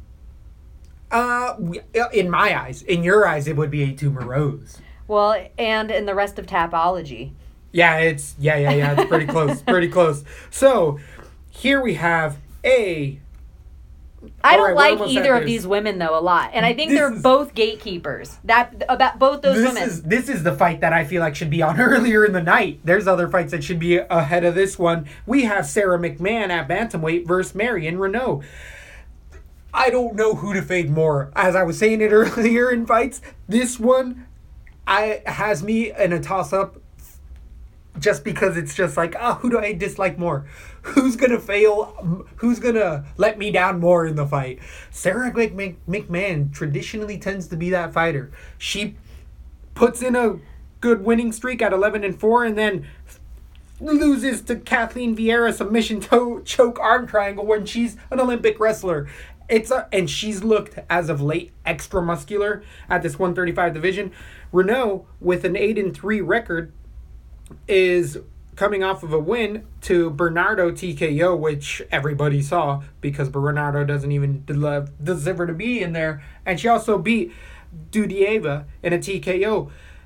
In my eyes. In your eyes, it would be 8-2 Moroz. Well, and in the rest of Tapology. Yeah, it's pretty close. Pretty close. So, here we have I don't like either of these women, though, a lot. And I think they're both gatekeepers. About both those women. This is the fight that I feel like should be on earlier in the night. There's other fights that should be ahead of this one. We have Sarah McMahon at bantamweight versus Marion Renault. I don't know who to fade more. As I was saying it earlier in fights, this one has me in a toss-up just because it's just like, who do I dislike more? Who's going to fail? Who's going to let me down more in the fight? Sarah McMahon traditionally tends to be that fighter. She puts in a good winning streak at 11-4 and then loses to Kathleen Vieira submission choke arm triangle when she's an Olympic wrestler. And she's looked, as of late, extra muscular at this 135 division. Renault, with an 8-3 record, is coming off of a win to Bernardo TKO, which everybody saw because Bernardo doesn't even deserve to be in there. And she also beat Dudieva in a TKO.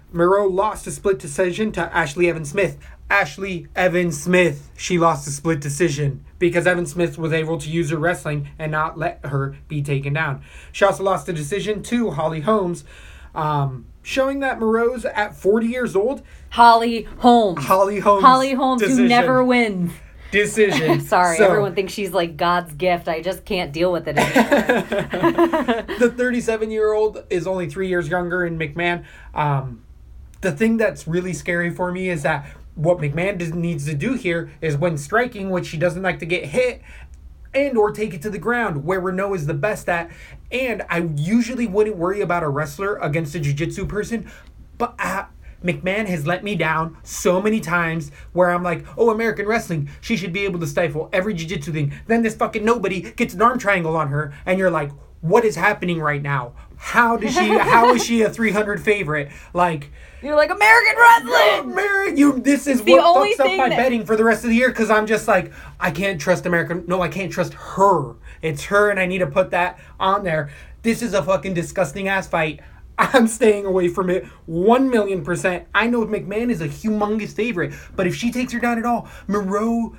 Moreau lost a split decision to Ashley Evans Smith. Ashley Evans Smith, she lost a split decision because Evans Smith was able to use her wrestling and not let her be taken down. She also lost a decision to Holly Holmes, showing that Moreau's at 40 years old. Holly Holmes. Holly Holmes who never wins. Decision. Sorry, everyone thinks she's like God's gift. I just can't deal with it anymore. The 37-year-old is only 3 years younger in McMahon. The thing that's really scary for me is that what McMahon needs to do here is when striking, which she doesn't like to get hit, and or take it to the ground, where Renault is the best at. And I usually wouldn't worry about a wrestler against a jiu-jitsu person, but McMahon has let me down so many times where I'm like, oh, American wrestling, she should be able to stifle every jiu-jitsu thing. Then this fucking nobody gets an arm triangle on her, and you're like, what is happening right now? How is she a 300 favorite? Like, you're like, American wrestling! This is what fucks up my betting for the rest of the year, because I'm just like, I can't trust American. No, I can't trust her. It's her, and I need to put that on there. This is a fucking disgusting ass fight. I'm staying away from it 1,000,000%. I know McMahon is a humongous favorite, but if she takes her down at all, Renault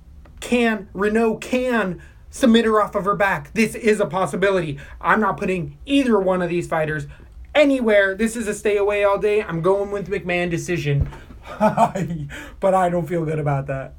can submit her off of her back. This is a possibility. I'm not putting either one of these fighters anywhere. This is a stay away all day. I'm going with McMahon decision. But I don't feel good about that.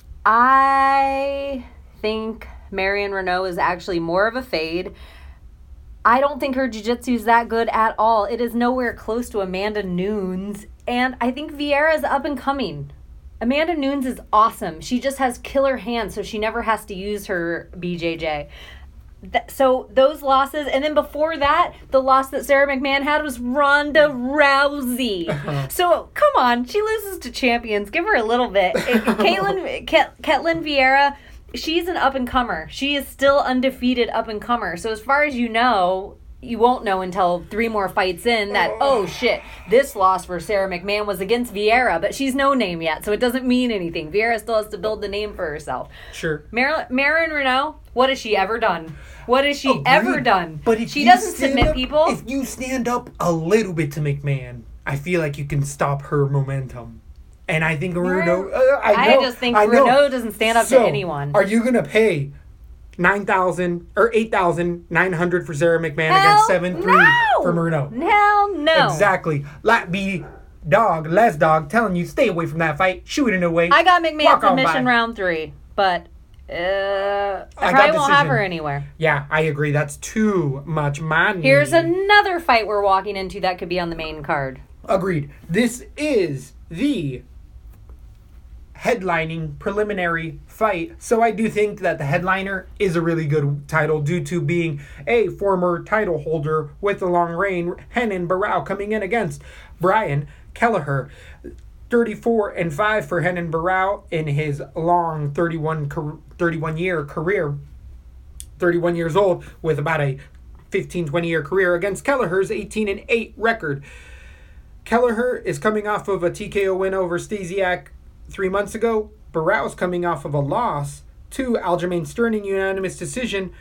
I think Marion Renault is actually more of a fade. I don't think her jiu-jitsu is that good at all. It is nowhere close to Amanda Nunes. And I think Vieira's up and coming. Amanda Nunes is awesome. She just has killer hands, so she never has to use her BJJ. So those losses, and then before that, the loss that Sarah McMahon had was Ronda Rousey. So come on, she loses to champions. Give her a little bit. Ketlen Vieira, she's an up-and-comer. She is still undefeated up-and-comer. So as far as you know, you won't know until 3 more fights in that, oh shit, this loss for Sarah McMahon was against Vieira, but she's no name yet, so it doesn't mean anything. Vieira still has to build the name for herself. Sure. Marion Renault, what has she ever done? What has she ever done? But if she doesn't submit people. If you stand up a little bit to McMahon, I feel like you can stop her momentum. And I think Renault... I just think Renault doesn't stand up to anyone. Are you going to pay $9,000 or $8,900 for Sarah McMahon against $7,300 for Renault? Hell no. Exactly. Les Dog telling you stay away from that fight. Shoot it away. I got McMahon submission round 3, but I probably won't have her anywhere. Yeah, I agree. That's too much money. Here's another fight we're walking into that could be on the main card. Agreed. This is the headlining preliminary fight. So I do think that the headliner is a really good title due to being a former title holder with a long reign, Renan Barão, coming in against Brian Kelleher. 34-5 for Renan Barão in his long 31-year career. 31 years old with about a 15-20 year career against Kelleher's 18-8 record. Kelleher is coming off of a TKO win over Stasiak 3 months ago. Barão's coming off of a loss to Aljamain Sterling unanimous decision.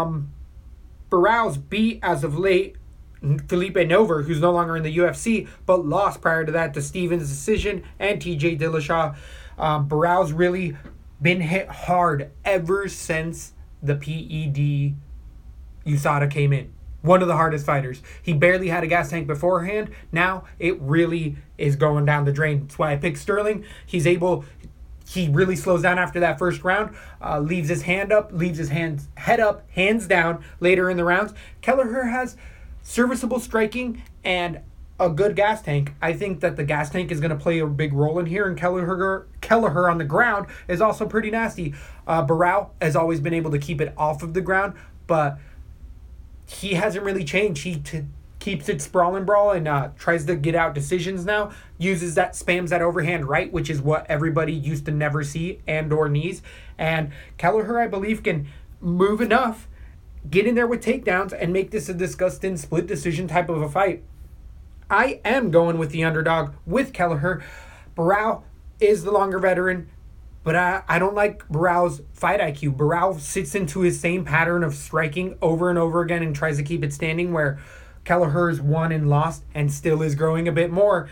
Barão's beat as of late Felipe Nover, who's no longer in the UFC, but lost prior to that to Stevens' decision and TJ Dillashaw. Barão's really been hit hard ever since the PED USADA came in. One of the hardest fighters. He barely had a gas tank beforehand. Now it really is going down the drain. That's why I picked Sterling. He really slows down after that first round, leaves his head up, hands down later in the rounds. Kelleher has serviceable striking and a good gas tank. I think that the gas tank is going to play a big role in here, and Kelleher on the ground is also pretty nasty. Barão has always been able to keep it off of the ground, but he hasn't really changed. He keeps it sprawl and brawl and tries to get out decisions now. Spams that overhand right, which is what everybody used to never see, and or knees. And Kelleher, I believe, can move enough, get in there with takedowns, and make this a disgusting split decision type of a fight. I am going with the underdog with Kelleher. Barão is the longer veteran, but I don't like Barão's fight IQ. Barão sits into his same pattern of striking over and over again and tries to keep it standing, where Kelleher's won and lost and still is growing a bit more.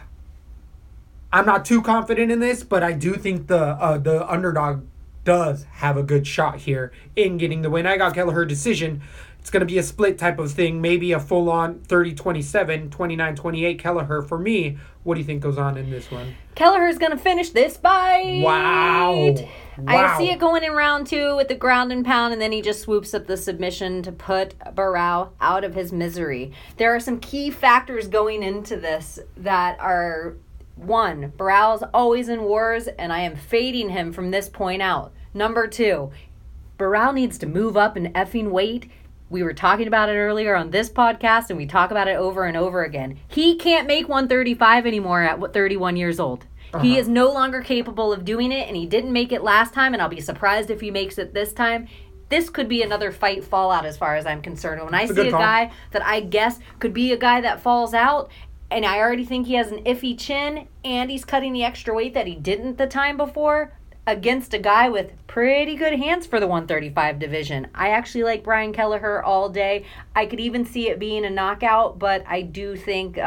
I'm not too confident in this, but I do think the underdog does have a good shot here in getting the win. I got Kelleher decision. It's going to be a split type of thing, maybe a full-on 30-27, 29-28 Kelleher for me. What do you think goes on in this one? Kelleher's going to finish this fight. Wow. I see it going in round 2 with the ground and pound, and then he just swoops up the submission to put Barao out of his misery. There are some key factors going into this that are, 1, Barao's always in wars, and I am fading him from this point out. Number 2, Barao needs to move up in effing weight. We were talking about it earlier on this podcast, and we talk about it over and over again. He can't make 135 anymore at 31 years old. He is no longer capable of doing it, and he didn't make it last time, and I'll be surprised if he makes it this time. This could be another fight fallout as far as I'm concerned. When I see a guy that I guess could be a guy that falls out, and I already think he has an iffy chin, and he's cutting the extra weight that he didn't the time before, against a guy with pretty good hands for the 135 division. I actually like Brian Kelleher all day. I could even see it being a knockout, but I do think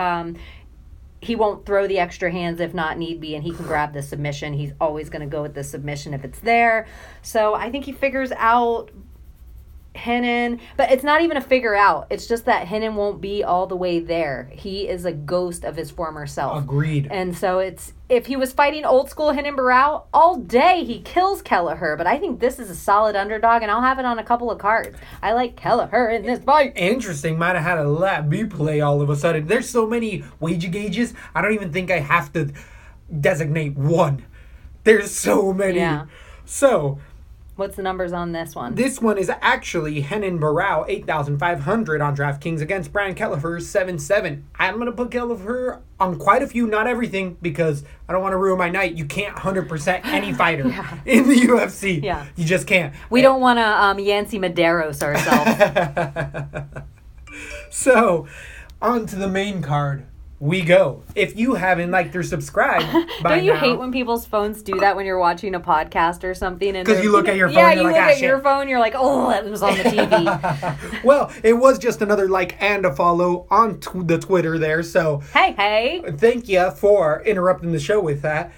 he won't throw the extra hands if not need be, and he can grab the submission. He's always going to go with the submission if it's there. So I think he figures out Henin, but it's not even a figure out. It's just that Henin won't be all the way there. He is a ghost of his former self. Agreed. And so it's, if he was fighting old school Henin Barao all day, he kills Kelleher. But I think this is a solid underdog, and I'll have it on a couple of cards. I like Kelleher in this fight. Interesting. Might have had a lap B play all of a sudden. There's so many wager gauges. I don't even think I have to designate one. There's so many. Yeah. So, what's the numbers on this one? this one is actually Henin Barao 8,500 on DraftKings against Brian Kelleher 7,700. I'm going to put Kelleher on quite a few, not everything, because I don't want to ruin my night. You can't 100% any fighter in the UFC. Yeah. You just can't. We don't want to Yancy Medeiros ourselves. So, on to the main card we go. If you haven't liked or subscribed by Don't you now, hate when people's phones do that when you're watching a podcast or something? Because you look at your phone, yeah, you're you like, look ah, at shit. your phone, you're like, oh, that was on the TV. Well, it was just another like and a follow on the Twitter there, so hey. thank you for interrupting the show with that.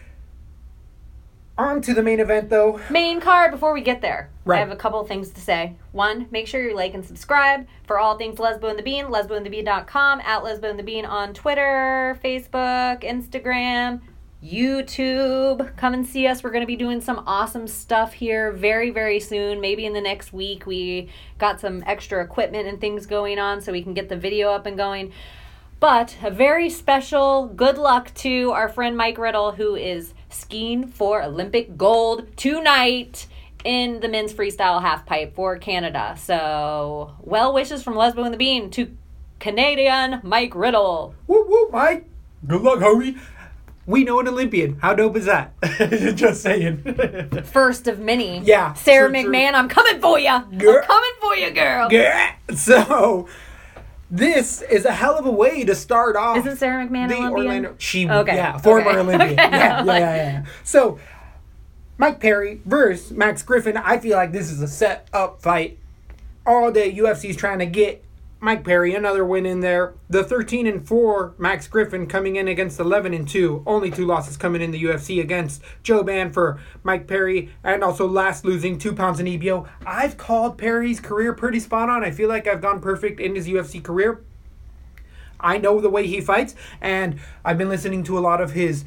On to the main event, though. Main card, before we get there, Right. I have a couple of things to say. 1, make sure you like and subscribe for all things Lesbo and the Bean, lesboandthebean.com, at Lesbo and the Bean on Twitter, Facebook, Instagram, YouTube. Come and see us. We're going to be doing some awesome stuff here very, very soon. Maybe in the next week. We got some extra equipment and things going on so we can get the video up and going. But a very special good luck to our friend Mike Riddle, who is skiing for Olympic gold tonight in the men's freestyle halfpipe for Canada. So, well wishes from Lesbo and the Bean to Canadian Mike Riddle. Whoop, whoop, Mike. Good luck, homie. We know an Olympian. How dope is that? Just saying. First of many. Yeah, Sarah true, McMahon, I'm coming for you. Girl. I'm coming for you, girl. Yeah. So, this is a hell of a way to start off. Isn't Sarah McMahon the Olympian? Orlando, Okay. yeah, former Okay. Olympian. Okay. Yeah, yeah. So, Mike Perry versus Max Griffin. I feel like this is a set up fight. All day UFC's trying to get Mike Perry another win in there. The 13-4 Max Griffin coming in against 11-2. Only 2 losses coming in the UFC against Joe Ban for Mike Perry, and also last losing 2 pounds in EBO. I've called Perry's career pretty spot on. I feel like I've gone perfect in his UFC career. I know the way he fights, and I've been listening to a lot of his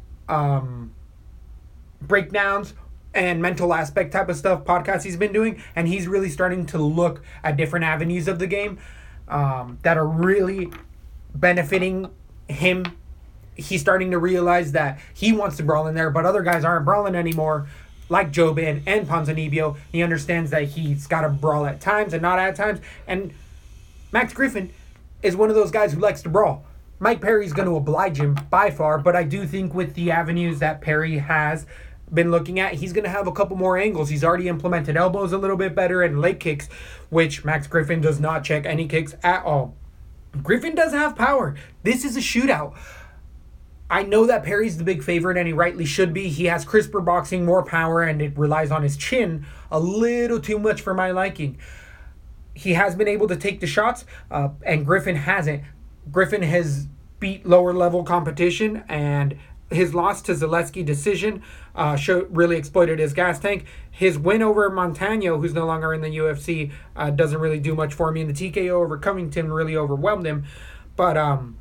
breakdowns and mental aspect type of stuff podcasts he's been doing, and he's really starting to look at different avenues of the game that are really benefiting him. He's starting to realize that he wants to brawl in there, but other guys aren't brawling anymore, like Joe Ben and Ponzinibbio. He understands that he's got to brawl at times and not at times, and Max Griffin is one of those guys who likes to brawl. Mike Perry's going to oblige him by far, but I do think with the avenues that Perry has been looking at, he's going to have a couple more angles. He's already implemented elbows a little bit better and leg kicks, which Max Griffin does not check any kicks at all. Griffin does have power. This is a shootout. I know that Perry's the big favorite, and he rightly should be. He has crisper boxing, more power, and it relies on his chin a little too much for my liking. he has been able to take the shots, and Griffin hasn't. Griffin has beat lower level competition, and his loss to Zaleski decision really exploited his gas tank. His win over Montano, who's no longer in the UFC, doesn't really do much for me, and the TKO over Covington really overwhelmed him. But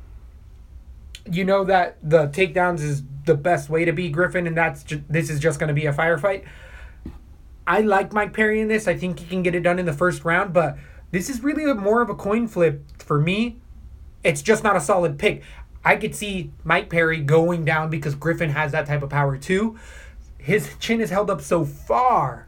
you know that the takedowns is the best way to beat Griffin, and this is just going to be a firefight. I like Mike Perry in this. I think he can get it done in the first round, but this is really more of a coin flip for me. It's just not a solid pick. I could see Mike Perry going down because Griffin has that type of power too. His chin is held up so far.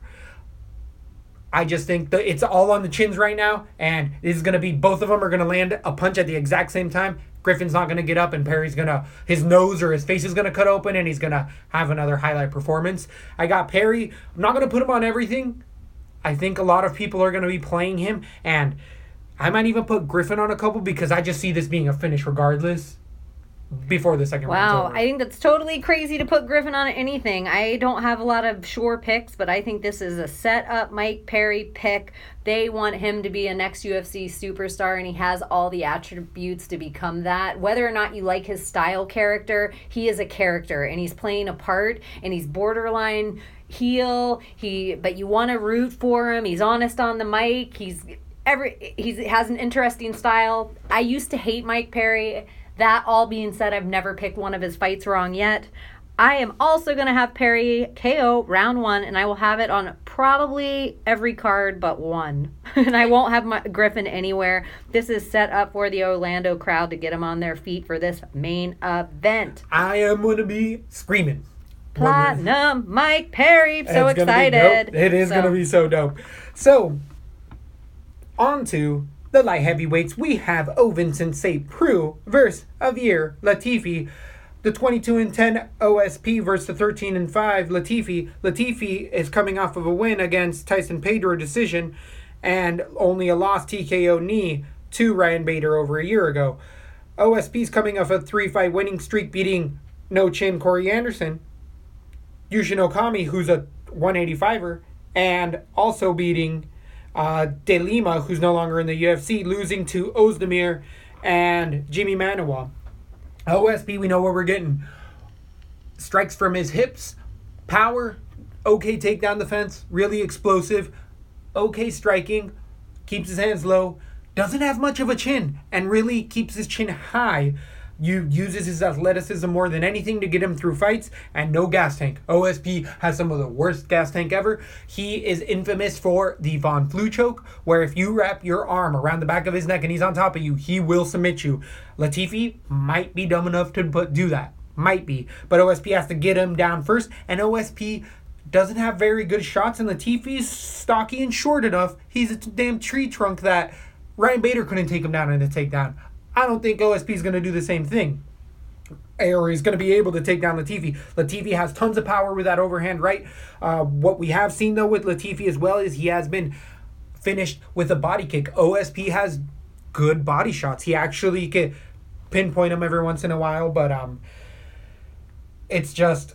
I just think that it's all on the chins right now, and this is going to be, both of them are going to land a punch at the exact same time. Griffin's not going to get up, and Perry's going to, his nose or his face is going to cut open, and he's going to have another highlight performance. I got Perry. I'm not going to put him on everything. I think a lot of people are going to be playing him, and I might even put Griffin on a couple because I just see this being a finish regardless before the second round's over. Wow, I think that's totally crazy to put Griffin on anything. I don't have a lot of sure picks, but I think this is a set-up Mike Perry pick. They want him to be a next UFC superstar, and he has all the attributes to become that. Whether or not you like his style character, he is a character, and he's playing a part, and he's borderline heel. But you want to root for him. He's honest on the mic. He has an interesting style. I used to hate Mike Perry. That all being said, I've never picked one of his fights wrong yet. I am also going to have Perry KO round 1, and I will have it on probably every card but one. And I won't have Griffin anywhere. This is set up for the Orlando crowd to get him on their feet for this main event. I am going to be screaming. Platinum Mike Perry. So excited. It is going to be so dope. So, on to the light heavyweights. We have Vincent St. Preux versus Javier Latifi. The 22-10 OSP versus the 13-5 Latifi. Latifi is coming off of a win against Tyson Pedro decision and only a loss TKO knee to Ryan Bader over a year ago. OSP's coming off a 3-fight winning streak, beating No Chin Corey Anderson, Yushin Okami, who's a 185er, and also beating De Lima, who's no longer in the UFC, losing to Ozdemir and Jimmy Manuwa. OSP, we know what we're getting. Strikes from his hips, power, okay takedown defense, really explosive, okay striking, keeps his hands low, doesn't have much of a chin, and really keeps his chin high. Uses his athleticism more than anything to get him through fights, and no gas tank. OSP has some of the worst gas tank ever. He is infamous for the Von Flue choke, where if you wrap your arm around the back of his neck and he's on top of you, he will submit you. Latifi might be dumb enough to do that. Might be. But OSP has to get him down first, and OSP doesn't have very good shots, and Latifi's stocky and short enough. He's a damn tree trunk that Ryan Bader couldn't take him down in a takedown. I don't think OSP is going to do the same thing. Or he's going to be able to take down Latifi. Latifi has tons of power with that overhand right. What we have seen, though, with Latifi as well is he has been finished with a body kick. OSP has good body shots. He actually can pinpoint them every once in a while, but it's just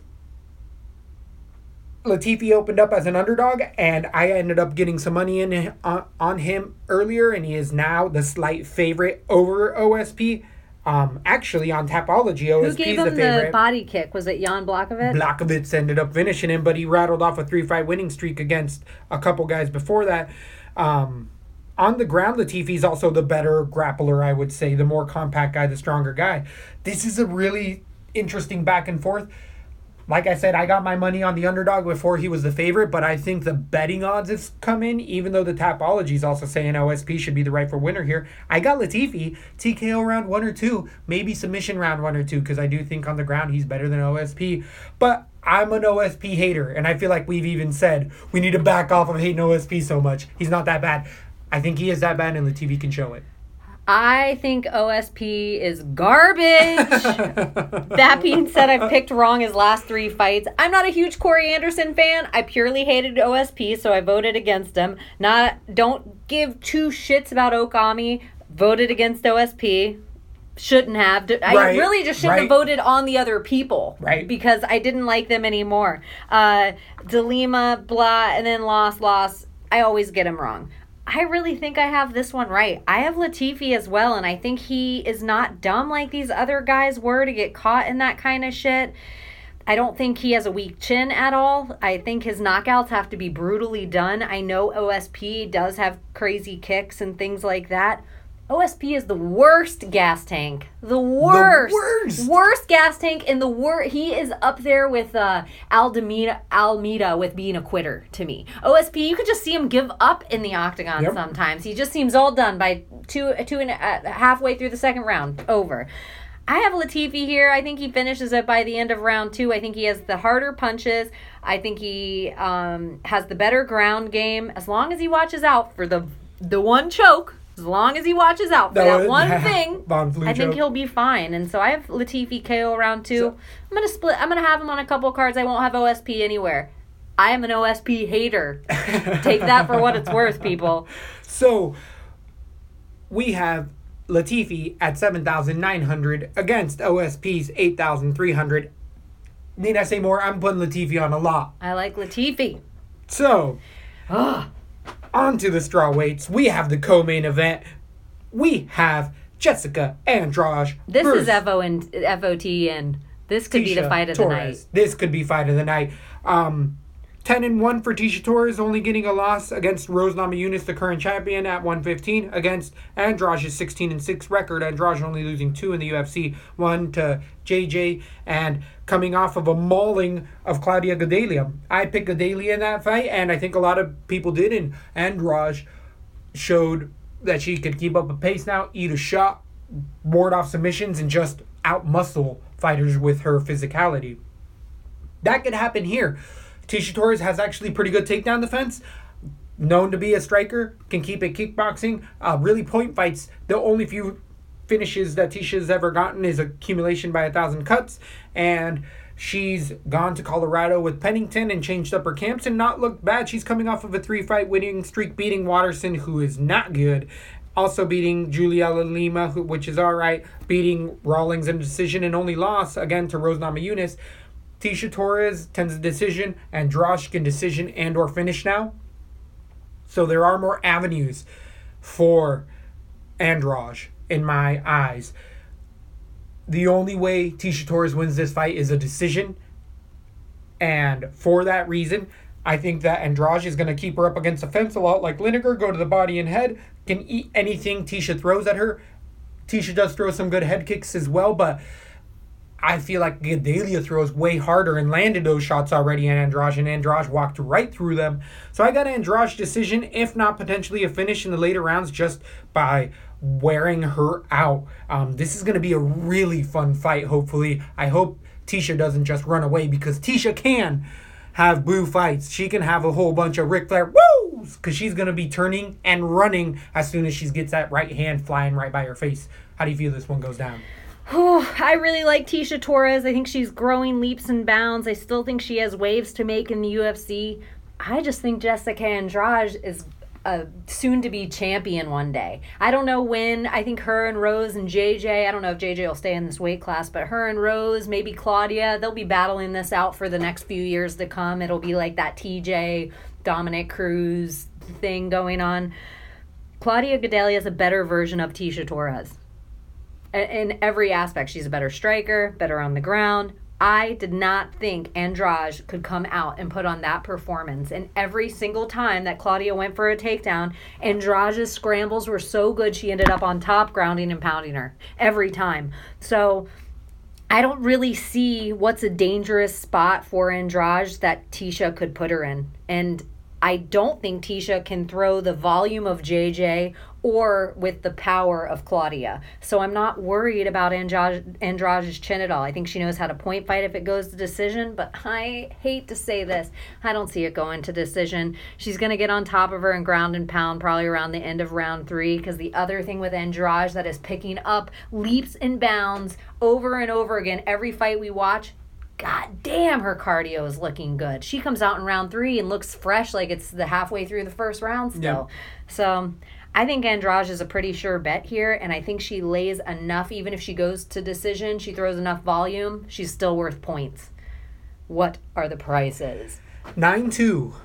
Latifi opened up as an underdog, and I ended up getting some money in on him earlier, and he is now the slight favorite over OSP. Actually, on Tapology, OSP is the favorite. Who gave him the body kick? Was it Jan Blachowicz? Blachowicz ended up finishing him, but he rattled off a 3-fight winning streak against a couple guys before that. On the ground, Latifi's also the better grappler, I would say, the more compact guy, the stronger guy. This is a really interesting back and forth. Like I said, I got my money on the underdog before he was the favorite, but I think the betting odds have come in, even though the Tapology is also saying OSP should be the rightful winner here. I got Latifi, TKO round 1 or 2, maybe submission round 1 or 2, because I do think on the ground he's better than OSP. But I'm an OSP hater, and I feel like we've even said we need to back off of hating OSP so much. He's not that bad. I think he is that bad, and Latifi can show it. I think OSP is garbage. That being said, I've picked wrong his last 3 fights. I'm not a huge Corey Anderson fan. I purely hated OSP, so I voted against him. Don't give 2 shits about Okami. Voted against OSP. Shouldn't have. I really just shouldn't have voted on the other people. Right. Because I didn't like them anymore. De Lima, blah, and then loss. I always get him wrong. I really think I have this one right. I have Latifi as well, and I think he is not dumb like these other guys were to get caught in that kind of shit. I don't think he has a weak chin at all. I think his knockouts have to be brutally done. I know OSP does have crazy kicks and things like that. OSP is the worst gas tank. The worst. Worst gas tank in the worst. He is up there with Almeida with being a quitter to me. OSP, you could just see him give up in the octagon sometimes. He just seems all done by halfway through the second round. Over. I have Latifi here. I think he finishes it by the end of round 2. I think he has the harder punches. I think he has the better ground game. As long as he watches out for the one choke, as long as he watches out for that one thing, I think he'll be fine. And so I have Latifi KO round 2. So, I'm going to split. I'm going to have him on a couple cards. I won't have OSP anywhere. I am an OSP hater. Take that for what it's worth, people. So we have Latifi at 7,900 against OSP's 8,300. Need I say more? I'm putting Latifi on a lot. I like Latifi. So, on to the straw weights. We have the co-main event. We have Jessica Andrade. This is FOT, and this could be the fight of the night. This could be fight of the night. 10-1 for Tecia Torres, only getting a loss against Rose Namajunas, the current champion, at 115 against Andrade's 16-6 record. Andrade only losing 2 in the UFC, 1 to JJ, and coming off of a mauling of Claudia Gadelha. I picked Gadelha in that fight, and I think a lot of people did, and Andrade showed that she could keep up a pace now, eat a shot, ward off submissions, and just out-muscle fighters with her physicality. That could happen here. Tecia Torres has actually pretty good takedown defense. Known to be a striker, can keep it kickboxing. Really point fights. The only few finishes that Ticia's ever gotten is accumulation by 1,000 cuts. And she's gone to Colorado with Pennington and changed up her camps and not looked bad. She's coming off of a 3-fight winning streak, beating Watterson, who is not good. Also beating Juliela Lima, which is all right. Beating Rawlings in a decision and only loss, again, to Rose Namajunas. Tecia Torres tends a decision, Andrade can decision and or finish now. So there are more avenues for Andrade in my eyes. The only way Tecia Torres wins this fight is a decision. And for that reason, I think that Andrade is going to keep her up against the fence a lot like Lineker, go to the body and head, can eat anything Tecia throws at her. Tecia does throw some good head kicks as well, but I feel like Gadelha throws way harder and landed those shots already at Andrade, and Andrade walked right through them. So I got Andrade's decision, if not potentially a finish in the later rounds, just by wearing her out. This is going to be a really fun fight, hopefully. I hope Tecia doesn't just run away, because Tecia can have boo fights. She can have a whole bunch of Ric Flair woos, because she's going to be turning and running as soon as she gets that right hand flying right by her face. How do you feel this one goes down? I really like Tecia Torres. I think she's growing leaps and bounds. I still think she has waves to make in the UFC. I just think Jessica Andrade is a soon-to-be champion one day. I don't know when. I think her and Rose and JJ, I don't know if JJ will stay in this weight class, but her and Rose, maybe Claudia, they'll be battling this out for the next few years to come. It'll be like that TJ, Dominic Cruz thing going on. Claudia Gadelha is a better version of Tecia Torres. In every aspect, she's a better striker, better on the ground. I did not think Andrade could come out and put on that performance. And every single time that Claudia went for a takedown, Andrade's scrambles were so good she ended up on top, grounding and pounding her every time. So I don't really see what's a dangerous spot for Andrade that Tecia could put her in. And I don't think Tecia can throw the volume of JJ or with the power of Claudia. So I'm not worried about Andrade's chin at all. I think she knows how to point fight if it goes to decision, but I hate to say this. I don't see it going to decision. She's going to get on top of her and ground and pound probably around the end of round 3, because the other thing with Andrade that is picking up leaps and bounds over and over again every fight we watch, God damn, her cardio is looking good. She comes out in round 3 and looks fresh like it's the halfway through the first round still. Yeah. So I think Andrade is a pretty sure bet here, and I think she lays enough. Even if she goes to decision, she throws enough volume, she's still worth points. What are the prices? 9-2.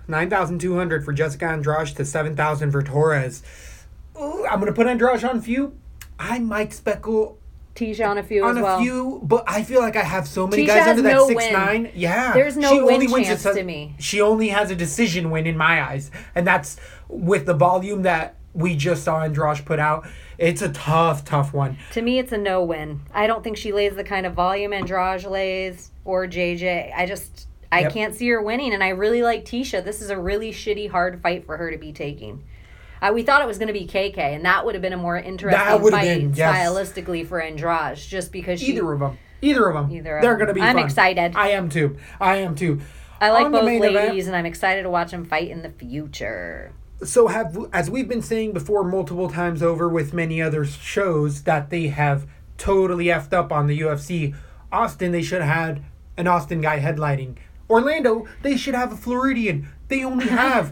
9,200 for Jessica Andrade to 7,000 for Torres. Ooh, I'm going to put Andrade on a few. I might speckle Tisha on a few on as well. a few, but I feel like I have so many Tisha guys has under that no 6'9". win. Yeah. There's no She win only wins chance to me. She only has a decision win in my eyes. And that's with the volume that we just saw Andrade put out. It's a tough one. To me, it's a no win. I don't think she lays the kind of volume Andrade lays or JJ. I Yep. can't see her winning, and I really like Tisha. This is a really shitty, hard fight for her to be taking. We thought it was going to be KK, and that would have been a more interesting would've fight been, yes. stylistically for Andrade, just because she... Either of them. They're going to be fun. I'm excited. I am too. I like On the both main ladies, event- and I'm excited to watch them fight in the future. So as we've been saying before multiple times over with many other shows that they have totally effed up on the UFC. Austin, they should have had an Austin guy headlining. Orlando, they should have a Floridian. They only have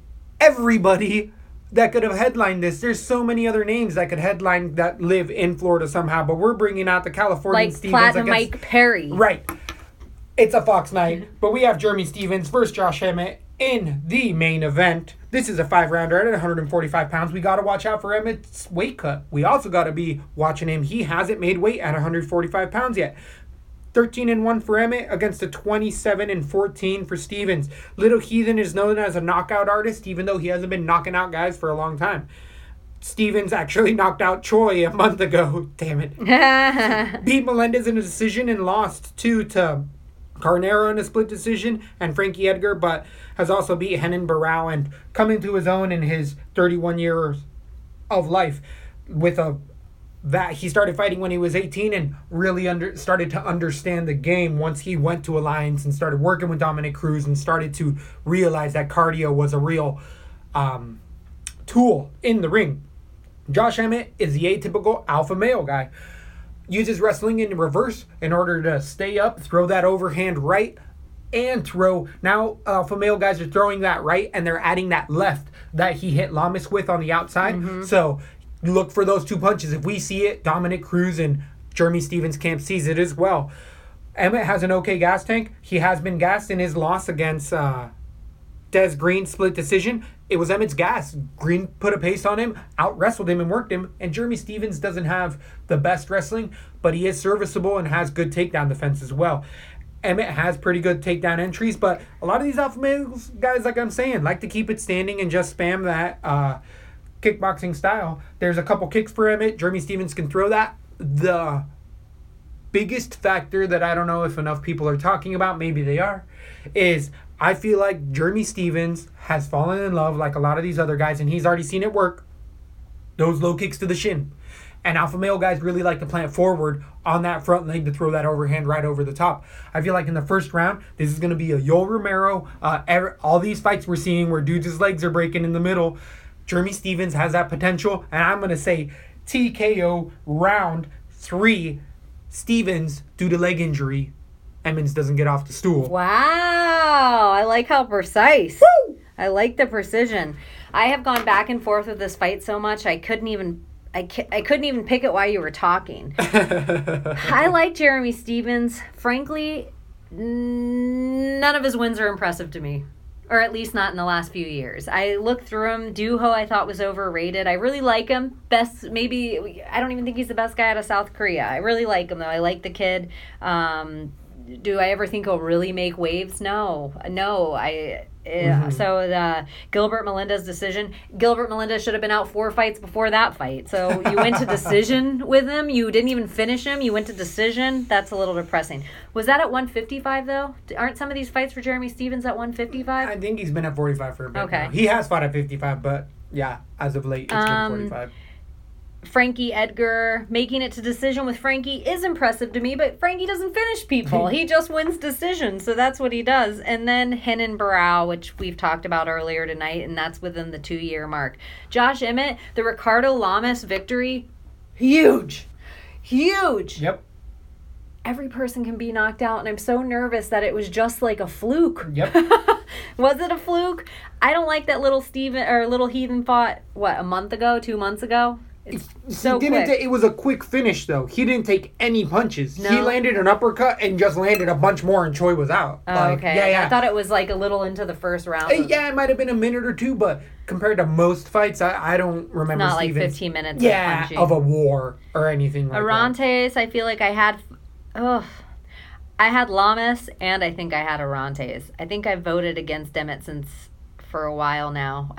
everybody that could have headlined this. There's so many other names that could headline that live in Florida somehow, but we're bringing out the Californian Like Stevens Platinum against... Mike Perry. Right. It's a Fox night, but we have Jeremy Stevens versus Josh Emmett in the main event. This is a 5-rounder at 145 pounds. We got to watch out for Emmett's weight cut. We also got to be watching him. He hasn't made weight at 145 pounds yet. 13-1 for Emmett against a 27-14 for Stevens. Little Heathen is known as a knockout artist, even though he hasn't been knocking out guys for a long time. Stevens actually knocked out Choi a month ago. Damn it. Beat Melendez in a decision and lost 2 to Carnero in a split decision and Frankie Edgar, but has also beat Henan Barao and come into his own in his 31 years of life with that he started fighting when he was 18 and really started to understand the game once he went to Alliance and started working with Dominic Cruz and started to realize that cardio was a real tool in the ring. Josh Emmett is the atypical alpha male guy. Uses wrestling in reverse in order to stay up, throw that overhand right, and throw. Now, alpha male guys are throwing that right, and they're adding that left that he hit Lamas with on the outside. Mm-hmm. So, look for those 2 punches. If we see it, Dominic Cruz and Jeremy Stevens camp sees it as well. Emmett has an okay gas tank. He has been gassed in his loss against Des Green split decision. It was Emmett's gas. Green put a pace on him, out-wrestled him and worked him. And Jeremy Stevens doesn't have the best wrestling, but he is serviceable and has good takedown defense as well. Emmett has pretty good takedown entries, but a lot of these alpha males guys, like I'm saying, like to keep it standing and just spam that kickboxing style. There's a couple kicks for Emmett. Jeremy Stevens can throw that. The biggest factor that I don't know if enough people are talking about, maybe they are, is I feel like Jeremy Stevens has fallen in love like a lot of these other guys, and he's already seen it work. Those low kicks to the shin. And alpha male guys really like to plant forward on that front leg to throw that overhand right over the top. I feel like in the first round, this is going to be a Yoel Romero. All these fights we're seeing where dudes' legs are breaking in the middle. Jeremy Stevens has that potential. And I'm going to say TKO round 3. Stevens due to leg injury. Emmons doesn't get off the stool. Wow. I like how precise. Woo! I like the precision. I have gone back and forth with this fight so much I couldn't even pick it while you were talking. I like Jeremy Stevens. Frankly, none of his wins are impressive to me. Or at least not in the last few years. I looked through him. Duho I thought was overrated. I really like him. I don't even think he's the best guy out of South Korea. I really like him though. I like the kid. Do I ever think he'll really make waves? No. So the Gilbert Melendez decision. Gilbert Melendez should have been out 4 fights before that fight. So you went to decision with him. You didn't even finish him. You went to decision. That's a little depressing. Was that at 155 though? Aren't some of these fights for Jeremy Stevens at 155? I think he's been at 45 for a bit. Okay. Now. He has fought at 55, but yeah, as of late, it's been 45. Frankie Edgar making it to decision with Frankie is impressive to me, but Frankie doesn't finish people. He just wins decisions, so that's what he does. And then Henan Barao, which we've talked about earlier tonight, and that's within the 2-year mark. Josh Emmett, the Ricardo Lamas victory, huge. Yep. Every person can be knocked out, and I'm so nervous that it was just like a fluke. Yep. Was it a fluke? I don't like that little Heathen fought, 2 months ago? It's so quick. It was a quick finish, though. He didn't take any punches. No. He landed an uppercut and just landed a bunch more, and Choi was out. Oh, okay. Yeah. I thought it was like a little into the first round. Yeah, it might have been a minute or two, but compared to most fights, I don't remember Not like Stevens. 15 minutes of punching. of a war or anything like Arantes, I feel like I had... I had Lamas, and I think I had Arantes. I think I voted against Emmett for a while now.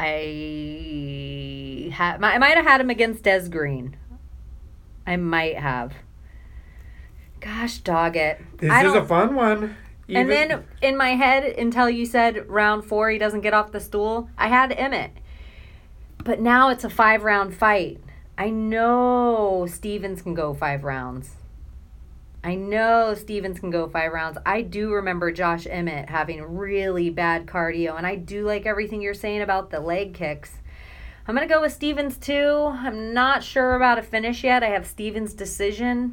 I might have had him against Des Green. I might have. Gosh, dog it. This is a fun one. And then in my head, until you said round 4, he doesn't get off the stool, I had Emmett. But now it's a 5-round fight. I know Stevens can go 5 rounds. I do remember Josh Emmett having really bad cardio, and I do like everything you're saying about the leg kicks. I'm going to go with Stevens, too. I'm not sure about a finish yet. I have Stevens' decision.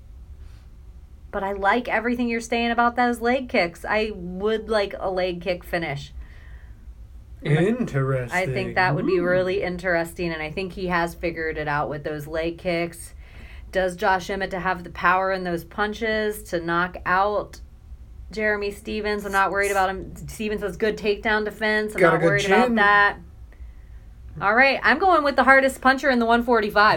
But I like everything you're saying about those leg kicks. I would like a leg kick finish. Interesting. I think that would be really interesting, and I think he has figured it out with those leg kicks. Does Josh Emmett to have the power in those punches to knock out Jeremy Stevens? I'm not worried about him. Stevens has good takedown defense. I'm not worried about that. All right, I'm going with the hardest puncher in the 145.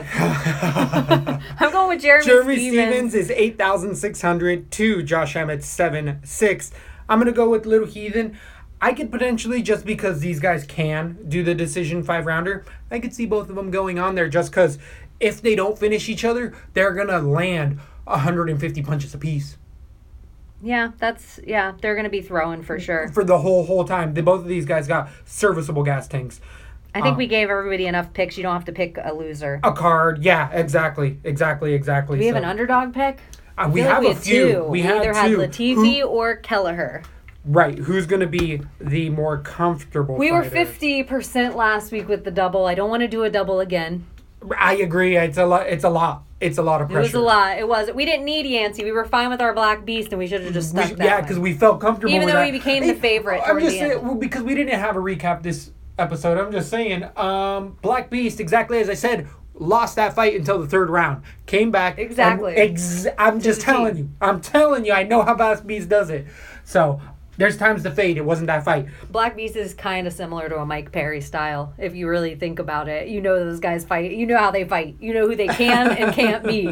I'm going with Jeremy Stevens is 8,600 to Josh Emmett 7,600. I'm going to go with Little Heathen. I could potentially, just because these guys can do the decision 5-rounder, I could see both of them going on there just because if they don't finish each other, they're going to land 150 punches apiece. Yeah, they're going to be throwing for sure. For the whole time. Both of these guys got serviceable gas tanks. I think we gave everybody enough picks. You don't have to pick a loser. A card, yeah, exactly. Do we have an underdog pick? We have a few. We either had Latifi or Kelleher. Right. Who's going to be the more comfortable We fighter? were 50% last week with the double. I don't want to do a double again. I agree. It's a lot. It's a lot of pressure. It was a lot. It was. We didn't need Yancey. We were fine with our Black Beast, and we should have just stuck that Yeah, because we felt comfortable even with though that. we became the favorite. I'm just saying, because we didn't have a recap this episode. I'm just saying, Black Beast, exactly as I said, lost that fight until the 3rd round. Came back. Exactly. I'm just telling you. I'm telling you. I know how Black Beast does it. So there's times to fade. It wasn't that fight. Black Beast is kind of similar to a Mike Perry style, if you really think about it. You know those guys fight. You know how they fight. You know who they can and can't be.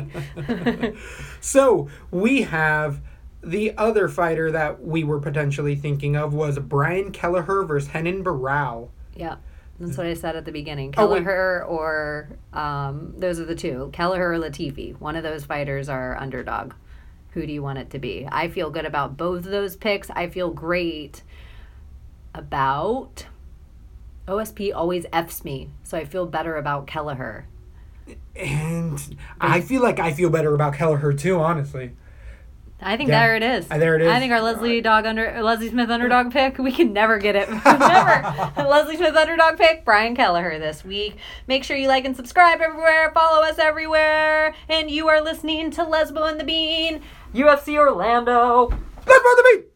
So we have the other fighter that we were potentially thinking of was Brian Kelleher versus Renan Barao. Yeah, that's what I said at the beginning. Kelleher or those are the two. Kelleher or Latifi. One of those fighters are underdog. Who do you want it to be? I feel good about both of those picks. I feel great about... OSP always Fs me, so I feel better about Kelleher. And I feel like I feel better about Kelleher too, honestly. I think there it is. There it is. I think our Leslie Smith underdog pick, we can never get it. Never. Leslie Smith underdog pick, Brian Kelleher this week. Make sure you like and subscribe everywhere. Follow us everywhere. And you are listening to Lesbo and the Bean, UFC Orlando. Lesbo and the Bean!